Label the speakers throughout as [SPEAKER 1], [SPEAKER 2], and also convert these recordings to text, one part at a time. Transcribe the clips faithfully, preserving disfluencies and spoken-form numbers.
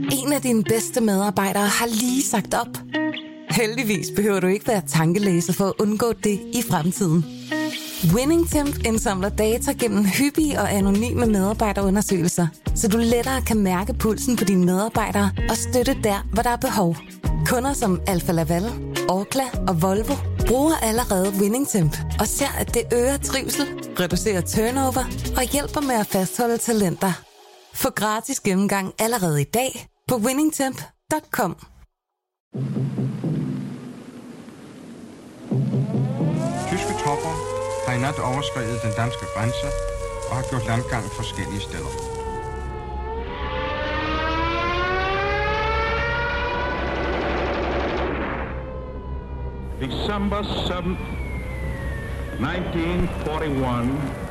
[SPEAKER 1] En af dine bedste medarbejdere har lige sagt op. Heldigvis behøver du ikke være tankelæser for at undgå det i fremtiden. WinningTemp indsamler data gennem hyppige og anonyme medarbejderundersøgelser, så du lettere kan mærke pulsen på dine medarbejdere og støtte der, hvor der er behov. Kunder som Alfa Laval, Orkla og Volvo bruger allerede WinningTemp og ser, at det øger trivsel, reducerer turnover og hjælper med at fastholde talenter. Få gratis gennemgang allerede i dag på winningtemp punktum com.
[SPEAKER 2] Tyske tropper har i nat overskredet den danske grænse og har gjort landgang forskellige steder.
[SPEAKER 3] December seventh, nineteen forty-one,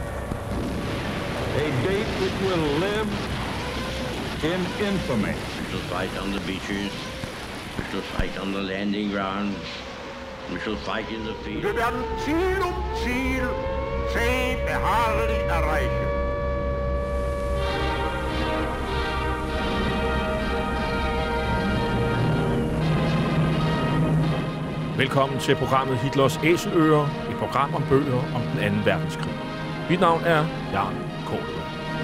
[SPEAKER 3] a date which will live in infamy.
[SPEAKER 4] We shall fight on the beaches, we shall fight on the landing grounds, we shall fight in the field.
[SPEAKER 3] Wir werden Ziel um Ziel zäh beharrlich erreichen.
[SPEAKER 5] Velkommen til programmet Hitlers Æseløer, et program om bøger om den anden verdenskrig. Mit navn er Jan Kålund.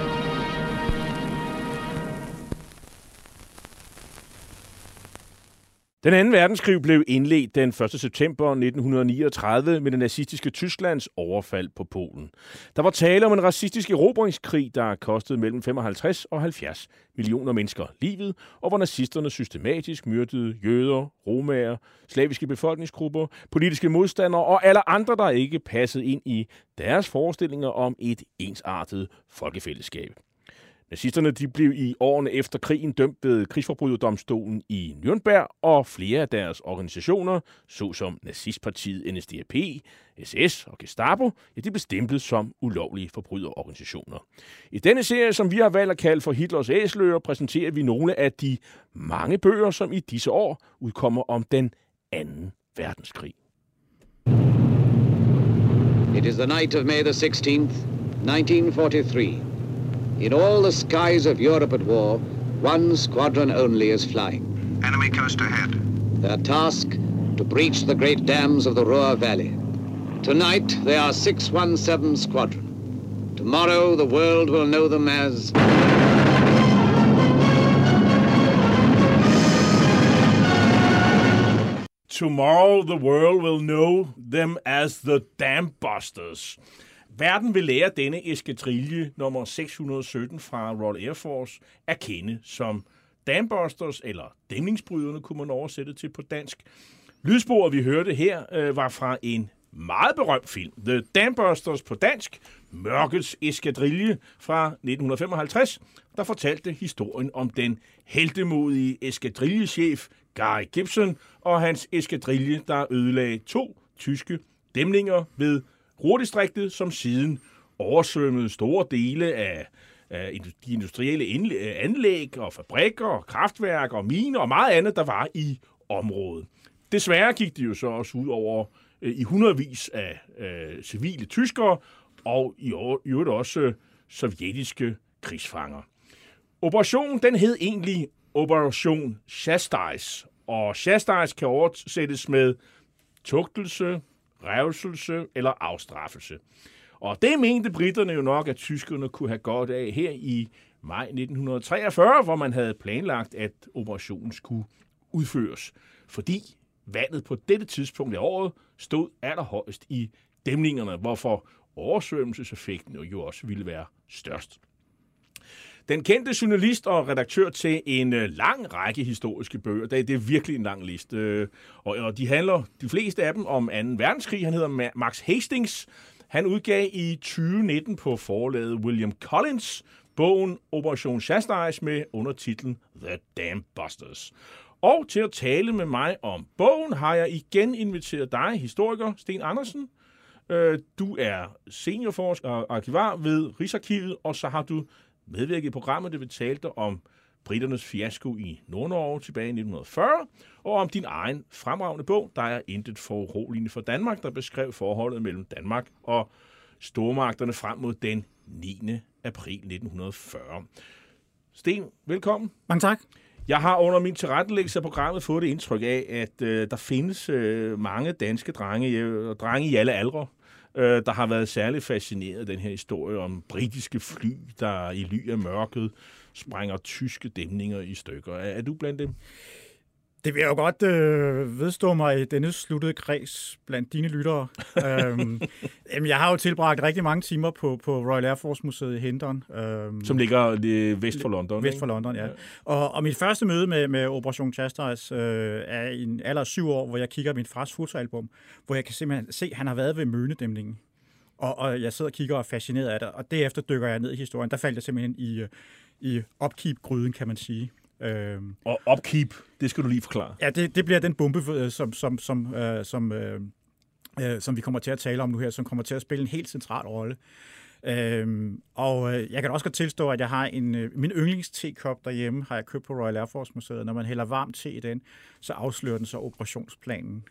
[SPEAKER 5] Den anden verdenskrig blev indledt den første september nitten niogtredive med det nazistiske Tysklands overfald på Polen. Der var tale om en racistisk erobringskrig, der kostede mellem femoghalvtreds og halvfjerds millioner mennesker livet, og hvor nazisterne systematisk myrdede jøder, romaer, slaviske befolkningsgrupper, politiske modstandere og alle andre, der ikke passede ind i deres forestillinger om et ensartet folkefællesskab. Nazisterne de blev i årene efter krigen dømt ved krigsforbryderdomstolen i Nürnberg, og flere af deres organisationer, såsom nazistpartiet N S D A P, S S og Gestapo, ja, de blev stemplet som ulovlige forbryderorganisationer. I denne serie, som vi har valgt at kalde for Hitlers Æseløer, præsenterer vi nogle af de mange bøger, som i disse år udkommer om den anden verdenskrig.
[SPEAKER 6] It is the night of May the sixteenth, nineteen forty-three. In all the skies of Europe at war, one squadron only is flying.
[SPEAKER 7] Enemy coast ahead.
[SPEAKER 6] Their task, to breach the great dams of the Ruhr Valley. Tonight, they are six one seven Squadron. Tomorrow, the world will know them as...
[SPEAKER 5] Tomorrow, the world will know them as the Dam Busters. Verden vil lære denne eskadrille nummer seks hundrede sytten fra Royal Air Force at kende som Dambusters, eller dæmningsbryderne, kunne man oversætte til på dansk. Lydsporet, vi hørte her, øh, var fra en meget berømt film, The Dambusters på dansk, Mørkets eskadrille fra nitten femoghalvtreds, der fortalte historien om den heltemodige eskadrillechef Gary Gibson og hans eskadrille, der ødelagde to tyske dæmninger ved Ruhrdistriktet, som siden oversvømmede store dele af, af de industrielle anlæg og fabrikker og kraftværker og miner og meget andet, der var i området. Desværre gik det jo så også ud over øh, i hundredvis af øh, civile tyskere og i øvrigt også øh, sovjetiske krigsfanger. Operationen den hed egentlig Operation Chastise, og Chastise kan oversættes med tugtelse, revselse eller afstraffelse. Og det mente britterne jo nok, at tyskerne kunne have godt af her i maj nitten treogfyrre, hvor man havde planlagt, at operationen skulle udføres, fordi vandet på dette tidspunkt af året stod allerhøjst i dæmningerne, hvorfor oversvømmelseseffekten jo også ville være størst. Den kendte journalist og redaktør til en lang række historiske bøger. Det er virkelig en lang liste. Og de handler, de fleste af dem, om anden verdenskrig. Han hedder Max Hastings. Han udgav i tyve nitten på forlaget William Collins bogen Operation Chastise med undertitlen The Dam Busters. Og til at tale med mig om bogen har jeg igen inviteret dig, historiker Sten Andersen. Du er seniorforsker og arkivar ved Rigsarkivet, og så har du medvirket i programmet, det vi talte om britternes fiasko i Nord-Norge tilbage i nitten fyrre, og om din egen fremragende bog, Der er intet foruroligende for Danmark, der beskrev forholdet mellem Danmark og stormagterne frem mod den niende april nitten fyrre. Sten, velkommen.
[SPEAKER 8] Mange tak.
[SPEAKER 5] Jeg har under min tilrettelæggelse af programmet fået det indtryk af, at øh, der findes øh, mange danske drenge, øh, drenge i alle aldre, øh, der har været særligt fascineret af den her historie om britiske fly, der i ly af mørket sprænger tyske dæmninger i stykker. Er, er du blandt dem?
[SPEAKER 7] Det vil jeg jo godt øh, vedstå mig i denne sluttede kreds blandt dine lyttere. øhm, jamen, jeg har jo tilbragt rigtig mange timer på, på Royal Air Force Museet i Hendon. Øhm,
[SPEAKER 5] Som ligger øh, vest for London.
[SPEAKER 7] Vest for London, ja. ja. Og, og mit første møde med, med Operation Chastise øh, er i en alder af syv år, hvor jeg kigger min fars fotoalbum, hvor jeg kan simpelthen se, at han har været ved Mønedæmningen. Og, og jeg sidder og kigger og er fascineret af det, og derefter dykker jeg ned i historien. Der faldt jeg simpelthen i, i upkeep-gryden, kan man sige. Øhm,
[SPEAKER 5] og upkeep, det skal du lige forklare.
[SPEAKER 7] Ja, det, det bliver den bombe, som, som, som, øh, som, øh, øh, som vi kommer til at tale om nu her, som kommer til at spille en helt central rolle. Øhm, og øh, jeg kan også godt tilstå, at jeg har en øh, min yndlings-tekop derhjemme, har jeg købt på Royal Air Force Museet. Når man hælder varmt te i den, så afslører den så operationsplanen.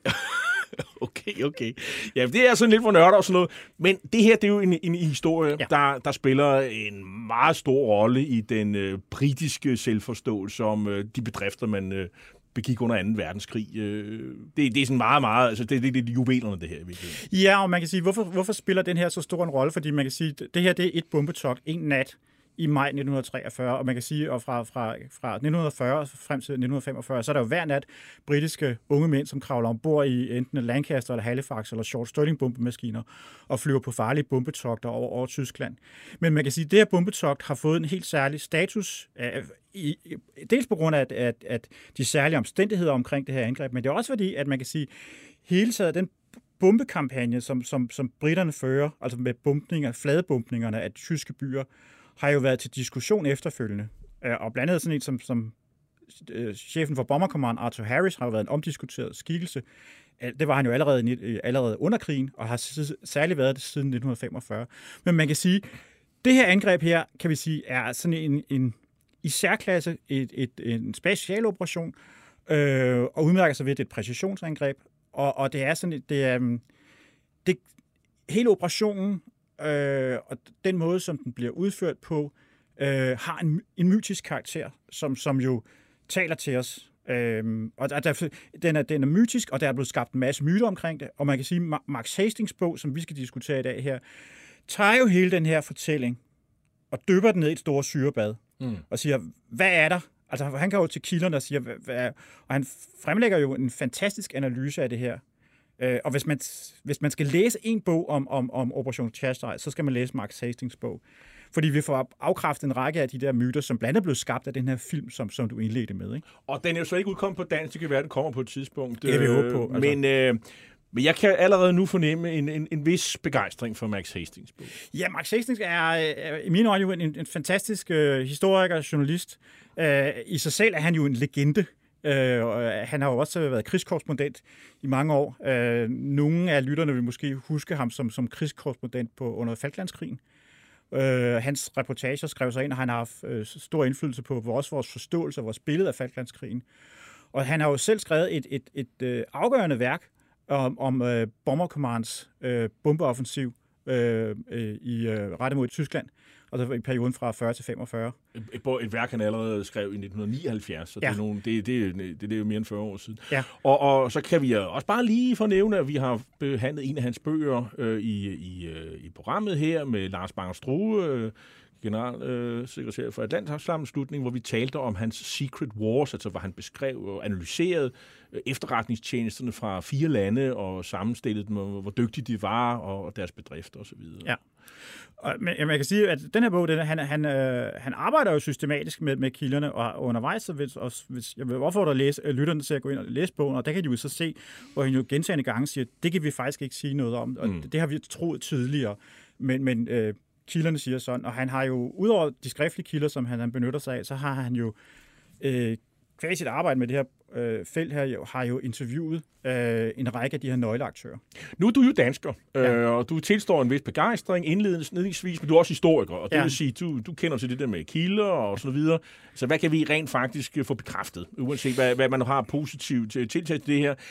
[SPEAKER 5] Okay, okay. Ja, det er sådan lidt for nørder og sådan noget. Men det her, det er jo en, en historie, ja. der, der spiller en meget stor rolle i den øh, britiske selvforståelse om øh, de bedrifter, man øh, begik under anden verdenskrig. Øh, det, det er sådan meget, meget... Altså, det, det, det er juvelerne, det her. Virkelig.
[SPEAKER 7] Ja, og man kan sige, hvorfor, hvorfor spiller den her så stor en rolle? Fordi man kan sige, det her det er et bombetogt, en nat i maj nitten treogfyrre, og man kan sige, at fra, fra, fra nitten fyrre frem til nitten femogfyrre, så er der jo hver nat britiske unge mænd, som kravler ombord i enten Lancaster eller Halifax eller Short Stirling bombemaskiner og flyver på farlige bombetogter over, over Tyskland. Men man kan sige, at det her bombetogt har fået en helt særlig status, øh, i, dels på grund af at, at, at de særlige omstændigheder omkring det her angreb, men det er også fordi, at man kan sige, hele taget den bombekampagne, som, som, som britterne fører, altså med bombninger, fladebombningerne af de tyske byer, har jo været til diskussion efterfølgende. Og blandt andet sådan en som, som øh, chefen for Bomber Command, Arthur Harris, har jo været en omdiskuteret skikkelse. Det var han jo allerede, allerede under krigen, og har særligt været det siden nitten femogfyrre. Men man kan sige, det her angreb her, kan vi sige, er sådan en, en i særklasse et, et, en specialoperation, øh, og udmærker sig ved, at det er et præcisionsangreb. Og, og det er sådan, det er, det, hele operationen, Øh, og den måde, som den bliver udført på, øh, har en, en mytisk karakter, som, som jo taler til os. Øh, og der, der, den, er, den er mytisk, og der er blevet skabt en masse myter omkring det. Og man kan sige, at Max Hastings bog, som vi skal diskutere i dag her, tager jo hele den her fortælling og dypper den ned i et stort syrebad. Mm. Og siger, hvad er der? Altså, han kan jo til kilderne og siger, hvad, hvad er? Og han fremlægger jo en fantastisk analyse af det her. Øh, og hvis man, hvis man skal læse en bog om, om, om Operation Chastise, så skal man læse Max Hastings bog. Fordi vi får afkræftet en række af de der myter, som blandt andet blev skabt af den her film, som, som du indledte med. Ikke?
[SPEAKER 5] Og den er jo så ikke udkommet på dansk, det kan være, den kommer på et tidspunkt.
[SPEAKER 7] Det kan vi håbe på.
[SPEAKER 5] Altså. Men, øh, men jeg kan allerede nu fornemme en, en, en vis begejstring for Max Hastings bog.
[SPEAKER 7] Ja, Max Hastings er, er i mine øjne jo en, en fantastisk øh, historiker og journalist. Øh, I sig selv er han jo en legende. Uh, han har jo også været krigskorrespondent i mange år. Uh, nogle af lytterne vil måske huske ham som, som krigskorrespondent på, under Falklandskrigen. Uh, hans reportager skrev sig ind, og han har haft uh, stor indflydelse på vores, vores forståelse og vores billede af Falklandskrigen. Og han har jo selv skrevet et, et, et, et afgørende værk om, om uh, Bomber Commands uh, bombeoffensiv uh, uh, i uh, rettet mod Tyskland, og så i perioden fra fyrre til femogfyrre.
[SPEAKER 5] Et, et værk, han allerede skrev i nitten nioghalvfjerds, så ja. det, er nogle, det, det, det, det er jo mere end fyrre år siden. Ja. Og, og så kan vi også bare lige fornævne, at vi har behandlet en af hans bøger øh, i, i, i programmet her med Lars Bang-Strue, øh, generalsekretær øh, for Atlanterhavssammenslutningen, hvor vi talte om hans Secret Wars, altså hvor han beskrev og analyserede øh, efterretningstjenesterne fra fire lande og sammenstillede dem, hvor, hvor dygtige de var og, og deres bedrifter osv.
[SPEAKER 7] Ja. Og, men jeg kan sige, at den her bog, den, han, han, øh, han arbejder jo systematisk med, med kilderne, og undervejs, så hvis, og, hvis, jeg vil opfordre at læse, øh, lytterne til at gå ind og læse bogen, og der kan de jo så se, hvor han jo gentagne gange siger, det kan vi faktisk ikke sige noget om, og mm. det, det har vi troet tidligere, men, men øh, kilderne siger sådan, og han har jo, udover de skriftlige kilder, som han, han benytter sig af, så har han jo øh, kvæg sit arbejde med det her øh, felt her, jo, har jo interviewet øh, en række af de her nøgleaktører. Nu
[SPEAKER 5] er du jo dansker, ja. øh, og du tilstår en vis begejstring indledningsvis, men du er også historiker, og det ja. vil sige, du, du kender til det der med kilder og så videre. Så hvad kan vi rent faktisk få bekræftet, uanset hvad, hvad man har positivt tiltag til det her?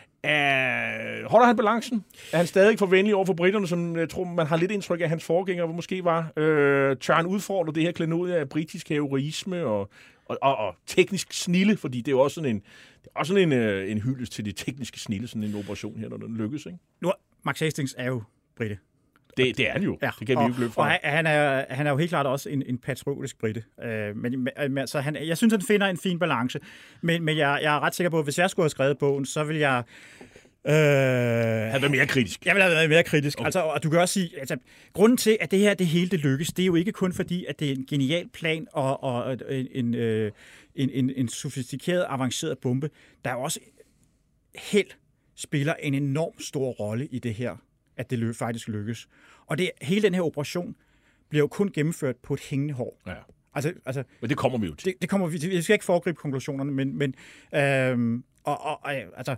[SPEAKER 5] Uh, holder han balancen? Er han stadig for venlig over for britterne, som jeg tror, man har lidt indtryk af, hans forgænger, hvor måske var? Uh, tør han udfordre det her klenod af britisk heroisme og, Og, og, og teknisk snille, fordi det er jo også sådan en, det er også sådan en, øh, en hyldest til det tekniske snille, sådan en operation her, når den lykkes, ikke?
[SPEAKER 7] Nu, Max Hastings er jo brite.
[SPEAKER 5] Det, det er han jo. Ja, det kan vi jo ikke løbe fra.
[SPEAKER 7] Og han er, han er jo helt klart også en, en patriotisk brite. Øh, men, men, så han, jeg synes, han finder en fin balance. Men, men jeg, jeg er ret sikker på, at hvis jeg skulle have skrevet bogen, så vil jeg... Øh,
[SPEAKER 5] han er mere kritisk.
[SPEAKER 7] Jeg vil have været mere kritisk. Okay. Altså, og du kan også sige, altså, grunden til, at det her det hele det lykkes, det er jo ikke kun fordi, at det er en genial plan og, og en, en, øh, en, en, en sofistikeret, avanceret bombe. Der er også held spiller en enorm stor rolle i det her, at det løb, faktisk lykkes. Og det, hele den her operation bliver jo kun gennemført på et hængende hår.
[SPEAKER 5] Ja.
[SPEAKER 7] Altså, altså,
[SPEAKER 5] men det kommer vi jo til.
[SPEAKER 7] Det, det kommer vi til. Jeg skal ikke foregribe konklusionerne, men, men øhm, og, og, og, altså,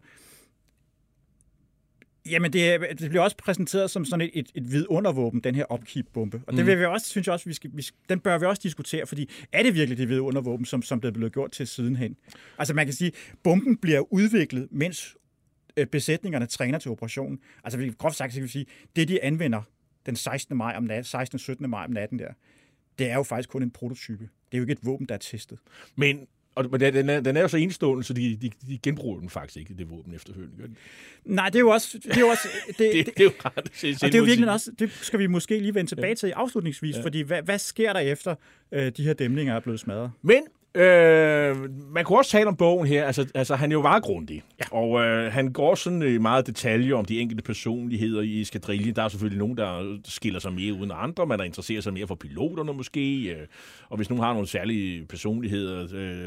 [SPEAKER 7] jamen det, det bliver også præsenteret som sådan et, et, et vidundervåben, den her upkeep-bombe. Og det vil vi også, synes jeg også, vi skal, vi, den bør vi også diskutere, fordi er det virkelig det vidundervåben, som, som det er blevet gjort til sidenhen? Altså man kan sige, bomben bliver udviklet, mens besætningerne træner til operationen. Altså vi groft sagt, så kan vi sige, det de anvender den sekstende maj om natten, sekstende og syttende maj om natten der, det er jo faktisk kun en prototype. Det er jo ikke et våben, der er testet.
[SPEAKER 5] Men og den er, den er jo så enestående, så de, de, de genbruger den faktisk ikke, det våben efterfølgende.
[SPEAKER 7] Nej, det er jo også... Det er jo, også, det,
[SPEAKER 5] det, det, det er jo ret.
[SPEAKER 7] Og det er jo virkelig også... Det skal vi måske lige vende tilbage ja. til afslutningsvis, ja. fordi hvad, hvad sker der efter øh, de her dæmninger er blevet smadret?
[SPEAKER 5] Men øh, man kunne også tale om bogen her. Altså, altså han er jo meget grundig. Ja. Og øh, han går sådan i meget detaljer om de enkelte personligheder i eskadrillen. Der er selvfølgelig nogen, der skiller sig mere uden andre. Man der interesserer sig mere for piloterne måske. Øh, og hvis nogen har nogle særlige personligheder... Øh,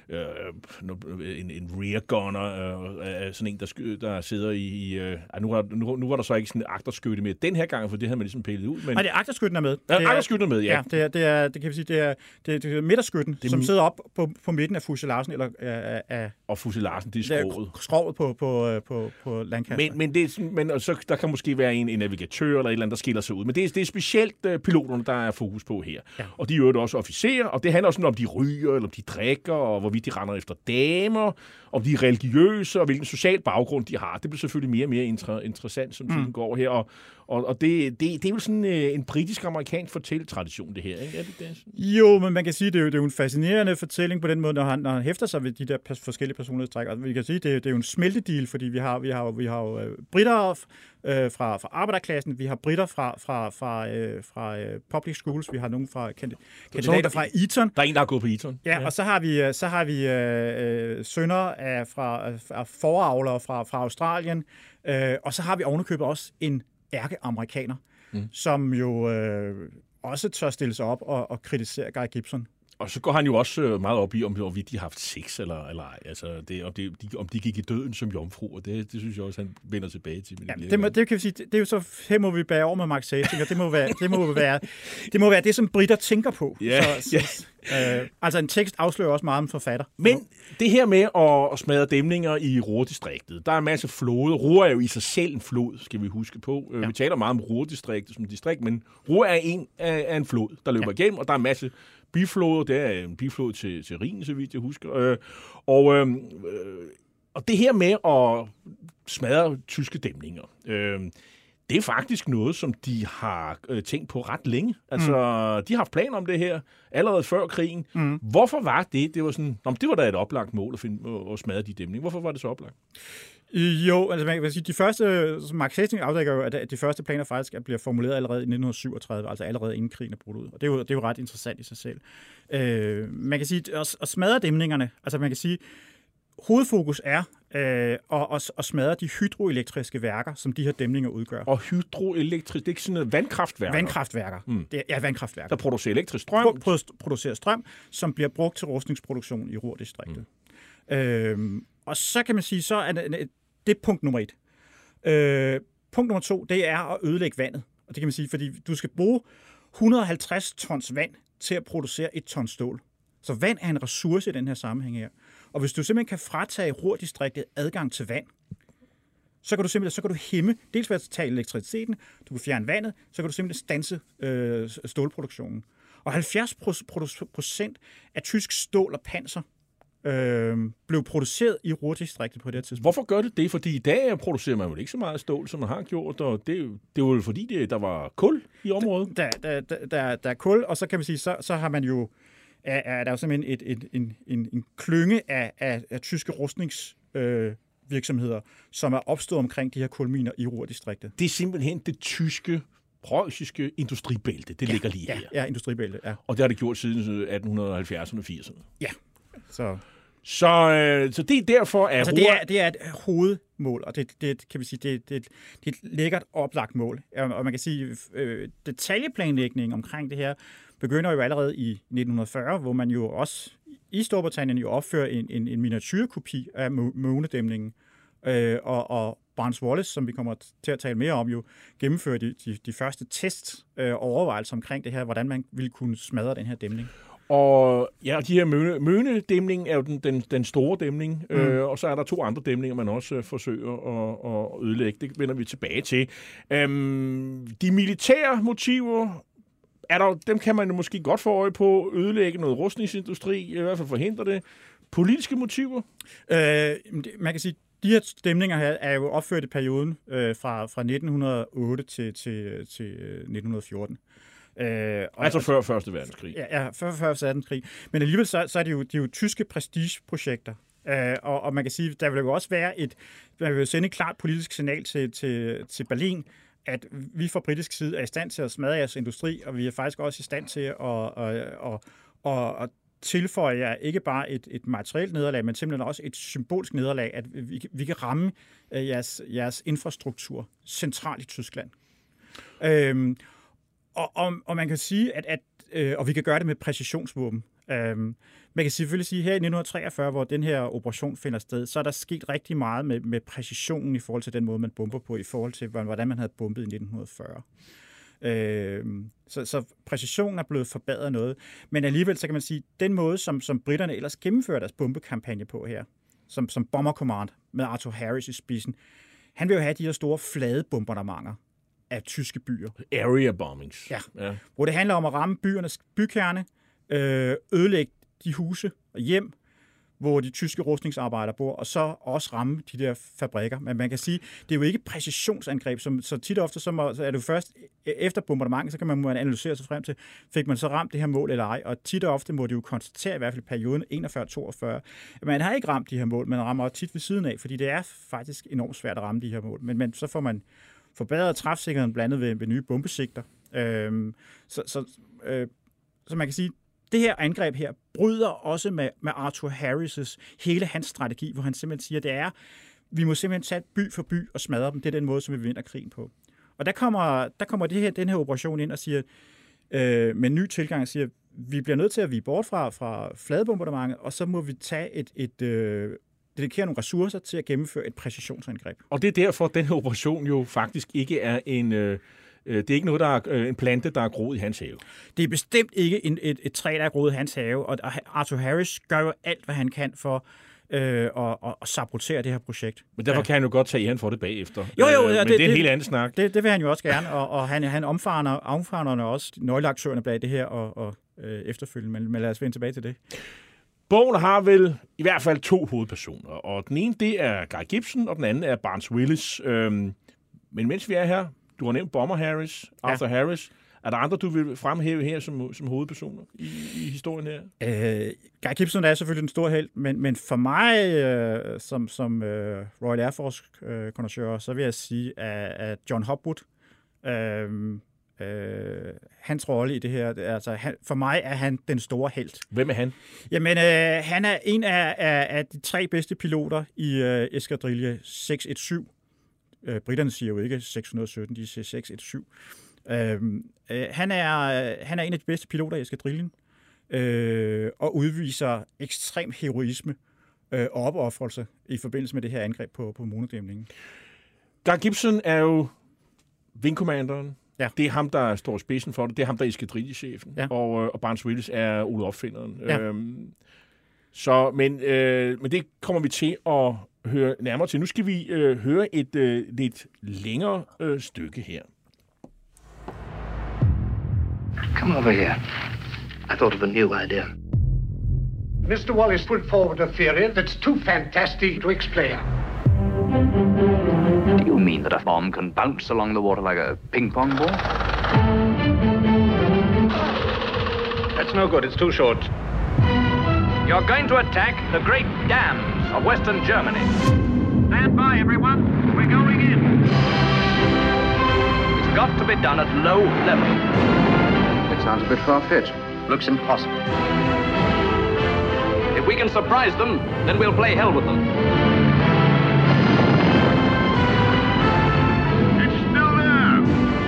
[SPEAKER 5] øh, en, en rear gunner, øh, sådan en, der, der sidder i... i øh, nu, var, nu, nu var der så ikke sådan en agterskytte med den her gang, for det havde man ligesom pillet ud. Men...
[SPEAKER 7] Nej, det er agterskytten er med.
[SPEAKER 5] Ja, agterskytten er med, ja.
[SPEAKER 7] ja det, er, det, er, det kan vi sige, det er, det er, det er midterskytten, det er, som sidder op på, på midten af fuselagen, eller af... af
[SPEAKER 5] og fuselagen, det er skroget.
[SPEAKER 7] Skroget på, på, på, på Lancaster.
[SPEAKER 5] Men, men, det, men så, der kan måske være en, en navigatør eller et eller andet, der skiller sig ud. Men det er, det er specielt uh, piloterne, der er fokus på her. Ja. Og de er jo også officerer, og det handler også om, de ryger, eller om de drikker, og hvorvidt de render efter damer, om de er religiøse, og hvilken social baggrund de har. Det bliver selvfølgelig mere og mere inter- interessant, som tiden mm. går her. Og, og, og det, det, det er jo sådan øh, en britisk-amerikansk fortælletradition, det her, ikke? Er det det?
[SPEAKER 7] Jo, men man kan sige, det er jo, det er jo en fascinerende fortælling på den måde, når han, når han hæfter sig ved de der pers- forskellige personlighedstræk. Altså, vi kan sige, det er, det er jo en smeltedeal, fordi vi har, vi har, vi har jo øh, britter øh, fra, fra arbejderklassen, vi har britter fra, fra, fra, øh, fra øh, public schools, vi har nogen fra kandidater fra Eton.
[SPEAKER 5] Der er en, der har gået på Eton.
[SPEAKER 7] Ja, ja. Og så har vi, så har vi øh, sønner af, fra, af foravlere fra, fra Australien, øh, og så har vi ovenikøbet også en ærkeamerikaner, mm. som jo øh, også tør stille sig op og, og kritisere Guy Gibson.
[SPEAKER 5] Og så går han jo også meget op i, om de har haft sex, eller, eller ej. Altså, det, om, det, de, om de gik i døden som jomfru, og det, det synes jeg også, han vender tilbage til.
[SPEAKER 7] Ja, det, må, det kan vi sige, det, det er jo så, her må vi bære over med Max Hastings, og det må være det, må være, det, må være det som britter tænker på.
[SPEAKER 5] Ja,
[SPEAKER 7] så, ja. Øh, altså en tekst afslører også meget om forfatter.
[SPEAKER 5] Men det her med at, at smadre dæmninger i Ruhrdistriktet, der er en masse floder. Ruhr er jo i sig selv en flod, skal vi huske på. Ja. Vi taler meget om Ruhrdistriktet som distrikt, men Ruhr er en af, af en flod, der løber ja. igennem, og der er en masse bifloder. Det er en biflod til, til Rhinen, så vidt jeg husker. Øh, og, øh, og det her med at smadre tyske dæmninger, øh, det er faktisk noget, som de har øh, tænkt på ret længe. Altså, mm. de har haft planer om det her allerede før krigen. Mm. Hvorfor var det? Det var sådan, nå, det var da et oplagt mål at, finde, at smadre de dæmninger. Hvorfor var det så oplagt?
[SPEAKER 7] Jo, altså man kan sige, de første, Max Hastings afdækker jo, at de første planer faktisk bliver formuleret allerede i nitten syvogtredive, altså allerede inden krigen er brudt ud. Og det er jo, det er jo ret interessant i sig selv. Øh, man kan sige, at, at smadre dæmningerne, altså man kan sige, hovedfokus er øh, at, at, at smadre de hydroelektriske værker, som de her dæmninger udgør.
[SPEAKER 5] Og hydroelektrisk, det er ikke sådan noget vandkraftværker?
[SPEAKER 7] Vandkraftværker. Mm. Det er, ja, vandkraftværker.
[SPEAKER 5] Der producerer elektrisk strøm?
[SPEAKER 7] Pro, producerer strøm, som bliver brugt til rustningsproduktion i Ruhrdistriktet. Mm. Øh, og så kan man sige, så er det, det er punkt nummer et. Øh, punkt nummer to, det er at ødelægge vandet. Og det kan man sige, fordi du skal bruge et hundrede og halvtreds tons vand til at producere et ton stål. Så vand er en ressource i den her sammenhæng her. Og hvis du simpelthen kan fratage Ruhrdistriktet adgang til vand, så kan du simpelthen så kan du hæmme, dels ved at tage elektriciteten, du kan fjerne vandet, så kan du simpelthen standse øh, stålproduktionen. Og halvfjerds procent af tysk stål og panser øh, blev produceret i Ruhrdistriktet på det tidspunkt.
[SPEAKER 5] Hvorfor gør det det? Fordi i dag producerer man jo ikke så meget stål, som man har gjort, og det, det var jo fordi, det, der var kul i området.
[SPEAKER 7] Der, der, der, der, der er kul, og så kan man sige, så, så har man jo er, er der jo simpelthen et, et, en, en, en klynge af, af, af tyske rustningsvirksomheder, øh, som er opstået omkring de her kulminer i Ruhrdistriktet.
[SPEAKER 5] Det er simpelthen det tyske, preussiske industribælte. Det
[SPEAKER 7] ja,
[SPEAKER 5] ligger lige
[SPEAKER 7] ja,
[SPEAKER 5] her.
[SPEAKER 7] Ja, industribælte, ja.
[SPEAKER 5] Og det har det gjort siden atten halvfjerdserne og firserne.
[SPEAKER 7] Ja, så...
[SPEAKER 5] Så, øh, så det er derfor, at...
[SPEAKER 7] Altså, det er, det er et hovedmål, og det, det kan vi sige, det, det, det er et lækkert oplagt mål. Og man kan sige, øh, detaljeplanlægningen omkring det her begynder jo allerede i nitten fyrre, hvor man jo også i Storbritannien jo opfører en, en, en miniatyrkopi af månedæmningen. Øh, og, og Barnes Wallis, som vi kommer til at tale mere om, jo gennemfører de, de, de første test øh, overvejelser omkring det her, hvordan man ville kunne smadre den her dæmning.
[SPEAKER 5] Og ja, de her møne, mønedæmning er jo den, den, den store dæmning, mm. øh, og så er der to andre dæmninger, man også øh, forsøger at, at ødelægge. Det vender vi tilbage til. Øhm, de militære motiver, er der, dem kan man måske godt få øje på, ødelægge noget rustningsindustri, i hvert fald forhindre det. Politiske motiver?
[SPEAKER 7] Øh, man kan sige, de her stemninger her er jo opført i perioden øh, fra, fra nitten hundrede og otte til, til, til nitten fjorten.
[SPEAKER 5] Øh, altså før Første Verdenskrig.
[SPEAKER 7] Ja, ja før Første Verdenskrig. Men alligevel så, så er det jo, de er jo tyske prestigeprojekter. Øh, og, og man kan sige, der vil jo også være et, man vil sende et klart politisk signal til, til, til Berlin, at vi fra britisk side er i stand til at smadre jeres industri, og vi er faktisk også i stand til at, at, at, at, at tilføje jer ikke bare et, et materielt nederlag, men simpelthen også et symbolsk nederlag, at vi, vi kan ramme jeres, jeres infrastruktur centralt i Tyskland. Øh, Og, og, og man kan sige, at, at øh, og vi kan gøre det med præcisionsvåben. Øhm, man kan selvfølgelig sige, at her i nitten treogfyrre, hvor den her operation finder sted, så er der sket rigtig meget med, med præcisionen i forhold til den måde, man bomber på, i forhold til, hvordan man havde bombet i nitten fyrre. Øhm, så, så præcisionen er blevet forbedret noget. Men alligevel, så kan man sige, den måde, som, som britterne ellers gennemfører deres bombekampagne på her, som, som Bomber Command med Arthur Harris i spidsen, han vil jo have de her store flade bombardementer af tyske byer.
[SPEAKER 5] Area bombings.
[SPEAKER 7] Ja. ja. Hvor det handler om at ramme byernes bykerne, øh, ødelægge de huse og hjem, hvor de tyske rustningsarbejdere bor, og så også ramme de der fabrikker. Men man kan sige, det er jo ikke præcisionsangreb, som, så tit og ofte så, må, så er det jo først efter bombardementet, så kan man, man analysere sig frem til, fik man så ramt det her mål eller ej, og tit og ofte må det jo konstatere, i hvert fald i perioden enogfyrre til toogfyrre, at man har ikke ramt de her mål, man rammer tit ved siden af, fordi det er faktisk enormt svært at ramme de her mål. Men, men så får man forbedret træfsikkerheden blandet ved, ved nye bombesigter. Øhm, så, så, øh, så man kan sige, det her angreb her bryder også med, med Arthur Harris' hele hans strategi, hvor han simpelthen siger, det er, vi må simpelthen tage by for by og smadre dem. Det er den måde, som vi vinder krigen på. Og der kommer, der kommer det her, den her operation ind og siger, øh, med en ny tilgang, siger, vi bliver nødt til at vige bort fra, fra fladebombardementet, og så må vi tage et, et øh, dedikere nogle ressourcer til at gennemføre et præcisionsangreb.
[SPEAKER 5] Og det er derfor, at den her operation jo faktisk ikke er en... Øh Det er ikke noget, der er en plante, der er groet i hans have.
[SPEAKER 7] Det er bestemt ikke en, et, et træ, der er groet i hans have, og Arthur Harris gør jo alt, hvad han kan for øh, at, at, at sabotere det her projekt.
[SPEAKER 5] Men derfor kan han jo godt tage æren for det bagefter.
[SPEAKER 7] Jo, jo, ja,
[SPEAKER 5] Men
[SPEAKER 7] det,
[SPEAKER 5] det er en
[SPEAKER 7] det,
[SPEAKER 5] helt anden snak.
[SPEAKER 7] Det, det vil han jo også gerne, og, og han, han omfavner, omfavner også nøgleaktørerne bag det her og, og øh, efterfølgende, men, men lad os vende tilbage til det.
[SPEAKER 5] Bogen har vel i hvert fald to hovedpersoner, og den ene, det er Guy Gibson, og den anden er Barnes Willis. Øhm, men mens vi er her, du har nævnt Bomber Harris, Arthur ja. Harris. Er der andre, du vil fremhæve her som, som hovedpersoner i, i historien her?
[SPEAKER 7] Øh, Guy Gibson er selvfølgelig en stor held, men, men for mig, øh, som, som øh, Royal Air Force-konnoisseur, øh, så vil jeg sige, at, at John Hopwood, øh, øh, hans rolle i det her, altså han, for mig er han den store helt.
[SPEAKER 5] Hvem er han?
[SPEAKER 7] Jamen, øh, han er en af, af, af de tre bedste piloter i øh, eskadrille seks et syv. Øh, britterne siger jo ikke seks hundrede og sytten, de siger seks et syv. Øh, øh, han, er, han er en af de bedste piloter i eskadrillen, øh, og udviser ekstrem heroisme øh, og opoffrelse i forbindelse med det her angreb på, på månedæmningen.
[SPEAKER 5] Guy Gibson er jo wingcommanderen.
[SPEAKER 7] Ja.
[SPEAKER 5] Det er ham, der står spidsen for det. Det er ham, der er eskadrillechefen.
[SPEAKER 7] Ja.
[SPEAKER 5] Og, og Barnes Willis er Ole opfinderen.
[SPEAKER 7] Ja.
[SPEAKER 5] Øhm, så, men, øh, men det kommer vi til at høre nærmere til. Nu skal vi øh, høre et øh, lidt længere øh, stykke her.
[SPEAKER 8] Come over here. I thought of a new idea.
[SPEAKER 3] Mister Wallace put forward a theory that's too fantastic to explain.
[SPEAKER 8] Do you mean that a bomb can bounce along the water like a ping-pong ball?
[SPEAKER 3] That
[SPEAKER 9] That's no good. It's too short. You're going to attack the great dams of Western Germany.
[SPEAKER 3] Stand by, everyone. We're going in.
[SPEAKER 9] It's got to be done at low level.
[SPEAKER 8] It sounds a bit far-fetched.
[SPEAKER 9] Looks impossible. If we can surprise them, then we'll play hell with them.
[SPEAKER 3] It's still there.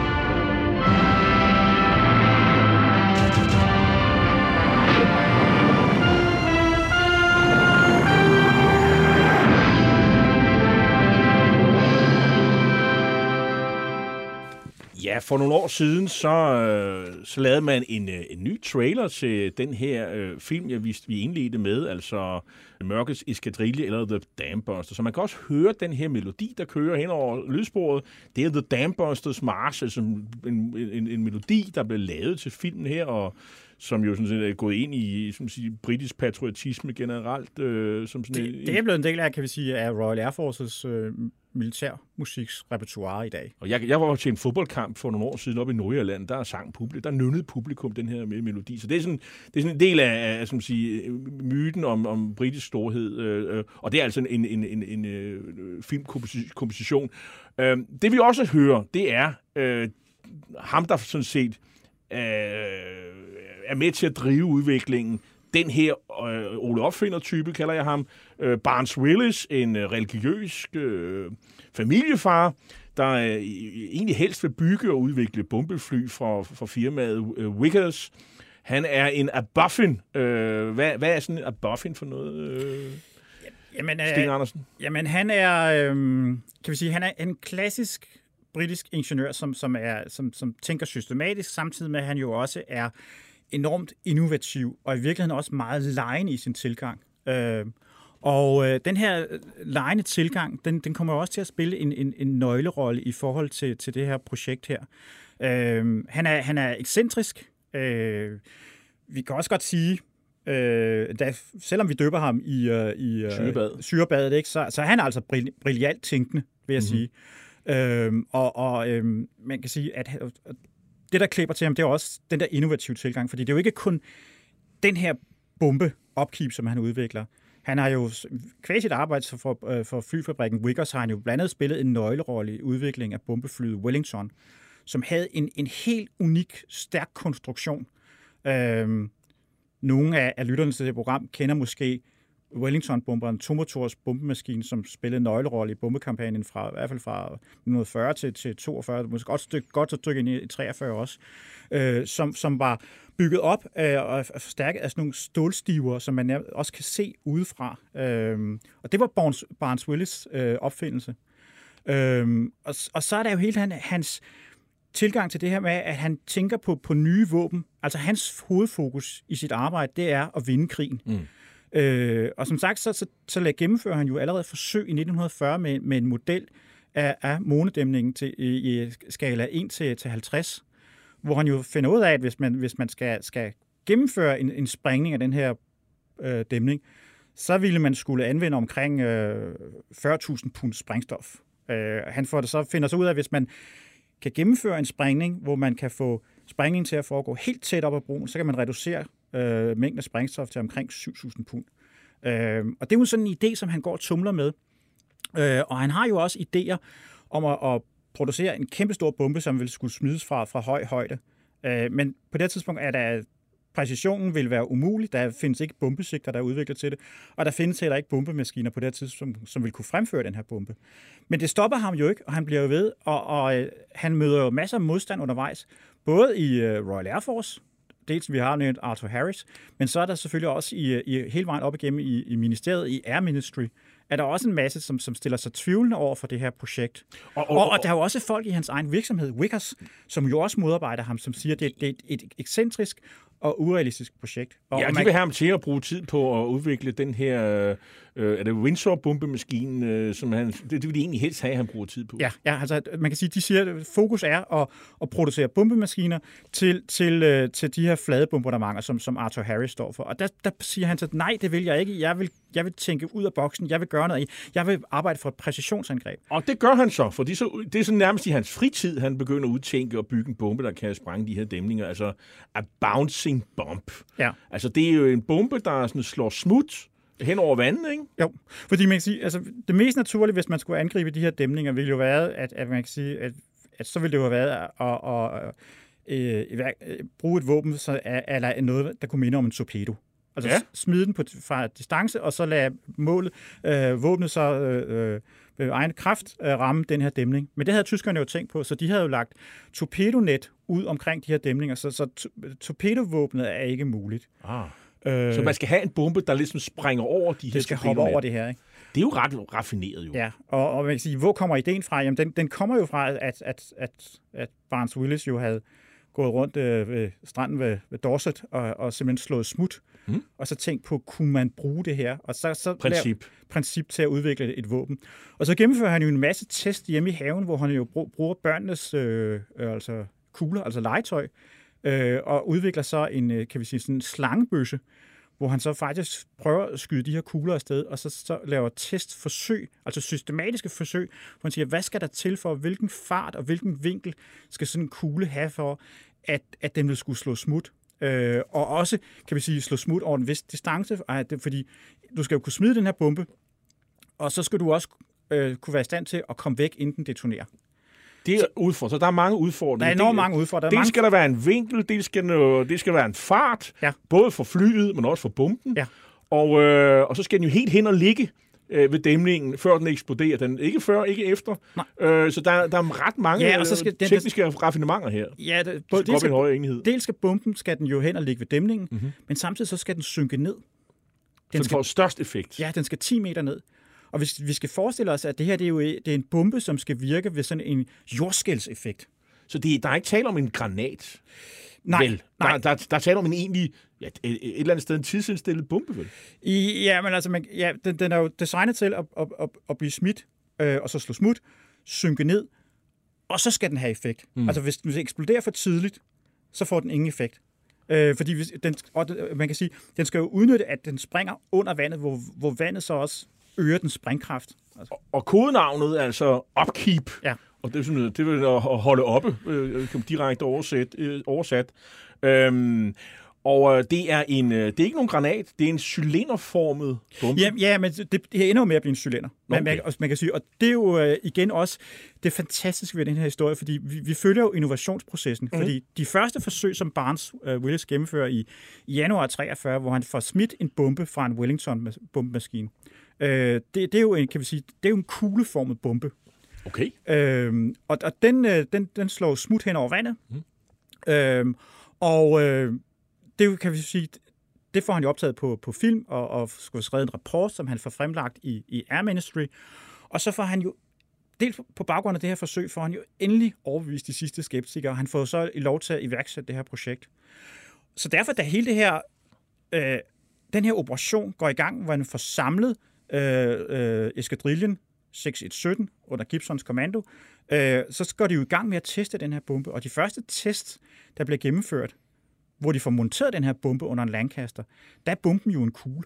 [SPEAKER 5] Ja, for nogle år siden, så, øh, så lavede man en, øh, en ny trailer til den her øh, film, jeg viste, vi indledte med, altså Mørkets Eskadrille eller The Dambusters. Så man kan også høre den her melodi, der kører hen over lydsporet. Det er The Dambusters March, altså en, en, en melodi, der blev lavet til filmen her, og som jo sådan set er gået ind i som sige, britisk patriotisme generelt. Øh, som sådan
[SPEAKER 7] det,
[SPEAKER 5] en,
[SPEAKER 7] det er blevet en del af, kan vi sige, af Royal Air Forces øh, militærmusiks repertoire i dag.
[SPEAKER 5] Og jeg, jeg var til en fodboldkamp for nogle år siden oppe i Nordjylland, der sang publikum, der nynnede publikum den her melodi. Så det er sådan, det er sådan en del af, af som sige, myten om, om britisk storhed, øh, og det er altså en, en, en, en, en filmkomposition. Øh, det vi også hører, det er øh, ham, der sådan set øh, er med til at drive udviklingen. Den her øh, Ole Opfinder-type, kalder jeg ham, øh, Barnes Willis, en øh, religiøs øh, familiefar, der øh, egentlig helst vil bygge og udvikle bombefly for, for firmaet øh, Vickers. Han er en abuffin. Øh, hvad, hvad er sådan en abuffin for noget, øh,
[SPEAKER 7] jamen,
[SPEAKER 5] Sten Andersen?
[SPEAKER 7] Øh, jamen, han er, øh, kan vi sige, han er en klassisk britisk ingeniør, som, som, er, som, som tænker systematisk, samtidig med, at han jo også er enormt innovativ, og i virkeligheden også meget legende i sin tilgang. Øh, og øh, den her legende tilgang, den, den kommer også til at spille en, en, en nøglerolle i forhold til, til det her projekt her. Øh, han, er, han er ekscentrisk. Øh, vi kan også godt sige, øh, da, selvom vi døber ham i, uh, i uh,
[SPEAKER 5] Syrebad.
[SPEAKER 7] syrebadet, ikke, så, så er han altså brill- brilliant tænkende, vil jeg mm-hmm. sige. Øh, og og øh, man kan sige, at det, der klipper til ham, det er også den der innovative tilgang, fordi det er jo ikke kun den her bombeopkeep, som han udvikler. Han har jo kvæg sit arbejde for, for flyfabrikken Vickers, har han jo blandt andet spillet en nøglerolle i udviklingen af bombeflyet Wellington, som havde en, en helt unik, stærk konstruktion. Øhm, nogle af, af lytterne til det program kender måske Wellington-bomberen, tomotors bombemaskine, som spillede en nøglerolle i bombekampagnen fra i hvert fald fra nitten fyrre til, til toogfyrre, måske godt et stykke, godt et stykke ind i treogfyrre også, øh, som, som var bygget op øh, og forstærket af sådan nogle stålstiver, som man også kan se udefra. Øh, og det var Barnes, Barnes Willis øh, opfindelse. Øh, og, og så er der jo hele han, hans tilgang til det her med, at han tænker på, på nye våben. Altså hans hovedfokus i sit arbejde, det er at vinde krigen. Mm. Øh, og som sagt, så, så, så gennemfører han jo allerede forsøg i nitten fyrre med, med en model af, af månedæmningen til, i, i skala en til halvtreds, hvor han jo finder ud af, at hvis man, hvis man skal, skal gennemføre en, en sprængning af den her øh, dæmning, så ville man skulle anvende omkring øh, fyrre tusind pund sprængstof. Øh, han får det så, finder så ud af, at hvis man kan gennemføre en sprængning, hvor man kan få sprængningen til at foregå helt tæt op ad broen, så kan man reducere øh, mængden af sprængstof til omkring syv tusind pund. Øh, og det er jo sådan en idé, som han går og tumler med. Øh, og han har jo også idéer om at, at producere en kæmpestor bombe, som vil skulle smides fra, fra høj højde. Øh, men på det tidspunkt er der præcisionen vil være umulig. Der findes ikke bombesigter, der er udviklet til det, og der findes heller ikke bombemaskiner på det tidspunkt, som, som vil kunne fremføre den her bombe. Men det stopper ham jo ikke, og han bliver jo ved, og, og han møder jo masser af modstand undervejs, både i uh, Royal Air Force, dels vi har nævnt Arthur Harris, men så er der selvfølgelig også i, i hele vejen op igennem i, i ministeriet, i Air Ministry, er der også en masse, som, som stiller sig tvivlende over for det her projekt. Og, og, og, og der er jo også folk i hans egen virksomhed, Vickers, som jo også modarbejder ham, som siger, at det, det er et, et ekscentrisk og urealistisk projekt. Og
[SPEAKER 5] ja, og de vil have ham til at bruge tid på at udvikle den her, øh, er det Windsor-bombemaskinen, øh, som han, det, det vil de egentlig helst have, at han bruger tid på.
[SPEAKER 7] Ja, ja, altså man kan sige, de siger, at fokus er at, at producere bombemaskiner til, til, øh, til de her flade bombardementer, som, som Arthur Harris står for. Og der, der siger han så, nej, det vil jeg ikke. Jeg vil jeg vil tænke ud af boksen, jeg vil gøre noget, jeg vil arbejde for et præcisionsangreb.
[SPEAKER 5] Og det gør han så, for det er, så, det er så nærmest i hans fritid, han begynder at udtænke og bygge en bombe, der kan sprænge de her dæmninger. Altså, a bouncing bomb.
[SPEAKER 7] Ja.
[SPEAKER 5] Altså, det er jo en bombe, der sådan slår smut hen over vandet, ikke?
[SPEAKER 7] Jo, fordi man kan sige, altså, det mest naturlige, hvis man skulle angribe de her dæmninger, ville jo være, at, at man kan sige, at, at så ville det jo have været at, at, at, at, at bruge et våben, så er, eller noget, der kunne minde om en torpedo. Altså ja. smide den på, fra distance, og så lade målet, øh, våbnet så øh, ved egen kraft øh, ramme den her dæmning. Men det havde tyskerne jo tænkt på, så de havde jo lagt torpedonet ud omkring de her dæmninger, så, så torpedovåbnet er ikke muligt.
[SPEAKER 5] Ah. Øh, så man skal have en bombe, der ligesom springer over de her
[SPEAKER 7] det skal hoppe over det her, ikke?
[SPEAKER 5] Det er jo ret raffineret jo.
[SPEAKER 7] Ja, og, og man kan sige, hvor kommer ideen fra? Jamen, den, den kommer jo fra, at, at, at, at Barnes Willis jo havde gået rundt øh, ved stranden ved, ved Dorset og, og simpelthen slået smut, mm. og så tænkt på, kunne man bruge det her? Og så, så
[SPEAKER 5] princip.
[SPEAKER 7] princip til at udvikle et våben. Og så gennemfører han jo en masse test hjemme i haven, hvor han jo bruger børnenes øh, altså kugler, altså legetøj, øh, og udvikler så en, kan vi sige, sådan en slangebøsse, hvor han så faktisk prøver at skyde de her kugler afsted, og så, så laver testforsøg, altså systematiske forsøg, hvor han siger, hvad skal der til for, hvilken fart og hvilken vinkel skal sådan en kugle have for, at, at den vil skulle slå smut. Øh, og også, kan vi sige, slå smut over en vis distance, fordi du skal jo kunne smide den her bombe, og så skal du også øh, kunne være i stand til at komme væk, inden den detonerer.
[SPEAKER 5] Det er udfordringer. Så der er mange udfordringer.
[SPEAKER 7] Der er enormt mange udfordringer.
[SPEAKER 5] Dels
[SPEAKER 7] mange...
[SPEAKER 5] skal der være en vinkel, dels skal, der, dels skal der være en fart, ja. både for flyet, men også for bomben.
[SPEAKER 7] Ja.
[SPEAKER 5] Og, øh, og så skal den jo helt hen og ligge øh, ved dæmningen, før den eksploderer. Den, ikke før, ikke efter. Øh, så der, der er ret mange
[SPEAKER 7] ja, og så skal
[SPEAKER 5] øh, tekniske den, raffinementer her.
[SPEAKER 7] Ja, det, både, dels, skal,
[SPEAKER 5] høj enhed.
[SPEAKER 7] dels skal bomben skal den jo hen og ligge ved dæmningen, mm-hmm. men samtidig så skal den synke ned. Den
[SPEAKER 5] så den
[SPEAKER 7] skal,
[SPEAKER 5] får størst effekt.
[SPEAKER 7] Ja, den skal ti meter ned. Og hvis vi skal forestille os, at det her det er jo det er en bombe, som skal virke ved sådan en jordskælvseffekt.
[SPEAKER 5] Så det, der er ikke tale om en granat?
[SPEAKER 7] Nej.
[SPEAKER 5] Vel?
[SPEAKER 7] nej.
[SPEAKER 5] Der, der, der er tale om en egentlig, ja, et, et eller andet sted en tidsindsstillet bombe, vel?
[SPEAKER 7] I, ja, men altså, man, ja, den, den er jo designet til at, at, at, at blive smidt, øh, og så slå smut, synke ned, og så skal den have effekt. Mm. Altså, hvis den eksploderer for tidligt, så får den ingen effekt. Øh, fordi hvis den, og man kan sige, den skal jo udnytte, at den springer under vandet, hvor, hvor vandet så også øger den sprængkraft. Altså.
[SPEAKER 5] Og, og kodenavnet er altså upkeep.
[SPEAKER 7] Ja.
[SPEAKER 5] Og det er sådan, det vil at holde oppe, øh, direkte oversat. Øh, oversat. Øhm, og det er en, det er ikke nogen granat, det er en cylinderformet bombe.
[SPEAKER 7] Ja, ja, men det, det ender jo med at blive en cylinder. Okay. Man, man, man kan sige, og det er jo øh, igen også det fantastiske ved den her historie, fordi vi, vi følger jo innovationsprocessen. Mm. Fordi de første forsøg, som Barnes øh, Willis gennemfører i, i januar treogfyrre, hvor han får smidt en bombe fra en Wellington-bombemaskine. Øh, det, det er jo en, kan vi sige, det er jo en kugleformet bombe.
[SPEAKER 5] Okay.
[SPEAKER 7] Øh, og og den, den, den slår smut hen over vandet. Mm. Øh, og øh, det kan vi sige, det får han jo optaget på, på film, og, og skulle skrive en rapport, som han får fremlagt i, i Air Ministry. Og så får han jo, dels på baggrund af det her forsøg, får han jo endelig overbevist de sidste skeptikere. Han får så lov til at iværksætte det her projekt. Så derfor, da hele det her, øh, den her operation går i gang, hvor han får samlet øh, øh, eskadrillen seks et sytten under Gibsons kommando, øh, så går de jo i gang med at teste den her bombe. Og de første test, der bliver gennemført, hvor de får monteret den her bombe under en Lancaster, der er bomben jo en kugle.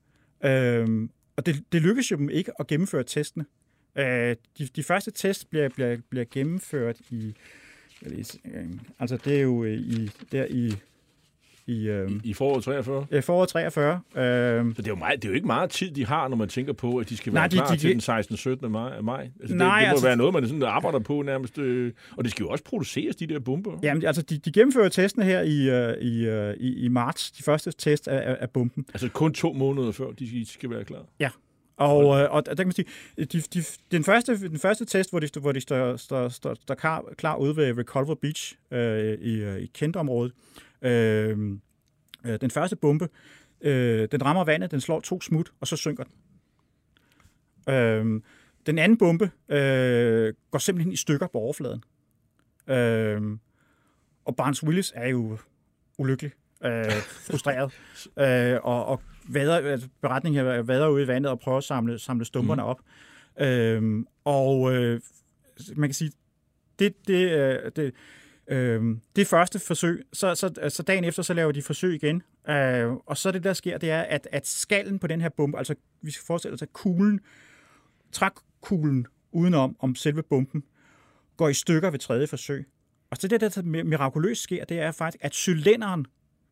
[SPEAKER 7] Øhm, og det, det lykkes jo dem ikke at gennemføre testene. Øh, de, de første test bliver, bliver, bliver gennemført i... Altså, det er jo i, der i... I, øhm,
[SPEAKER 5] I, I foråret treogfyrre?
[SPEAKER 7] Ja, foråret treogfyrre. Øhm,
[SPEAKER 5] så det er, jo meget, det er jo ikke meget tid, de har, når man tænker på, at de skal være
[SPEAKER 7] nej, de,
[SPEAKER 5] klar
[SPEAKER 7] de,
[SPEAKER 5] til den sekstende syttende maj. Altså,
[SPEAKER 7] nej,
[SPEAKER 5] det, det må
[SPEAKER 7] altså,
[SPEAKER 5] være noget, man sådan arbejder på nærmest. Øh, og det skal jo også produceres, de der bomber.
[SPEAKER 7] Jamen, altså, de, de gennemfører testene her i, uh, i, uh, i, i marts, de første test af, af bomben.
[SPEAKER 5] Altså kun to måneder før, de skal være klar?
[SPEAKER 7] Ja. Og, øh, og der kan man sige, de, de, den, første, den første test, hvor de, hvor de står, står, står, står klar, klar ude ved Reculver Beach øh, i, i Kent-området, øh, den første bombe, øh, den rammer vandet, den slår to smut, og så synker den. Øh, den anden bombe øh, går simpelthen i stykker på overfladen. Øh, og Barnes Willis er jo ulykkelig, øh, frustreret, øh, og, og vader, altså, beretningen her vader ud i vandet og prøver at samle, samle stumperne mm. op. Øh, og øh, man kan sige, det, det, det Øhm, det første forsøg, så, så, så dagen efter, så laver de forsøg igen. Øh, og så det, der sker, det er, at, at skallen på den her bombe, altså vi skal forestille os, at kuglen, trækkuglen udenom om selve bomben, går i stykker ved tredje forsøg. Og så det, der mirakuløst sker, det er faktisk, at cylinderen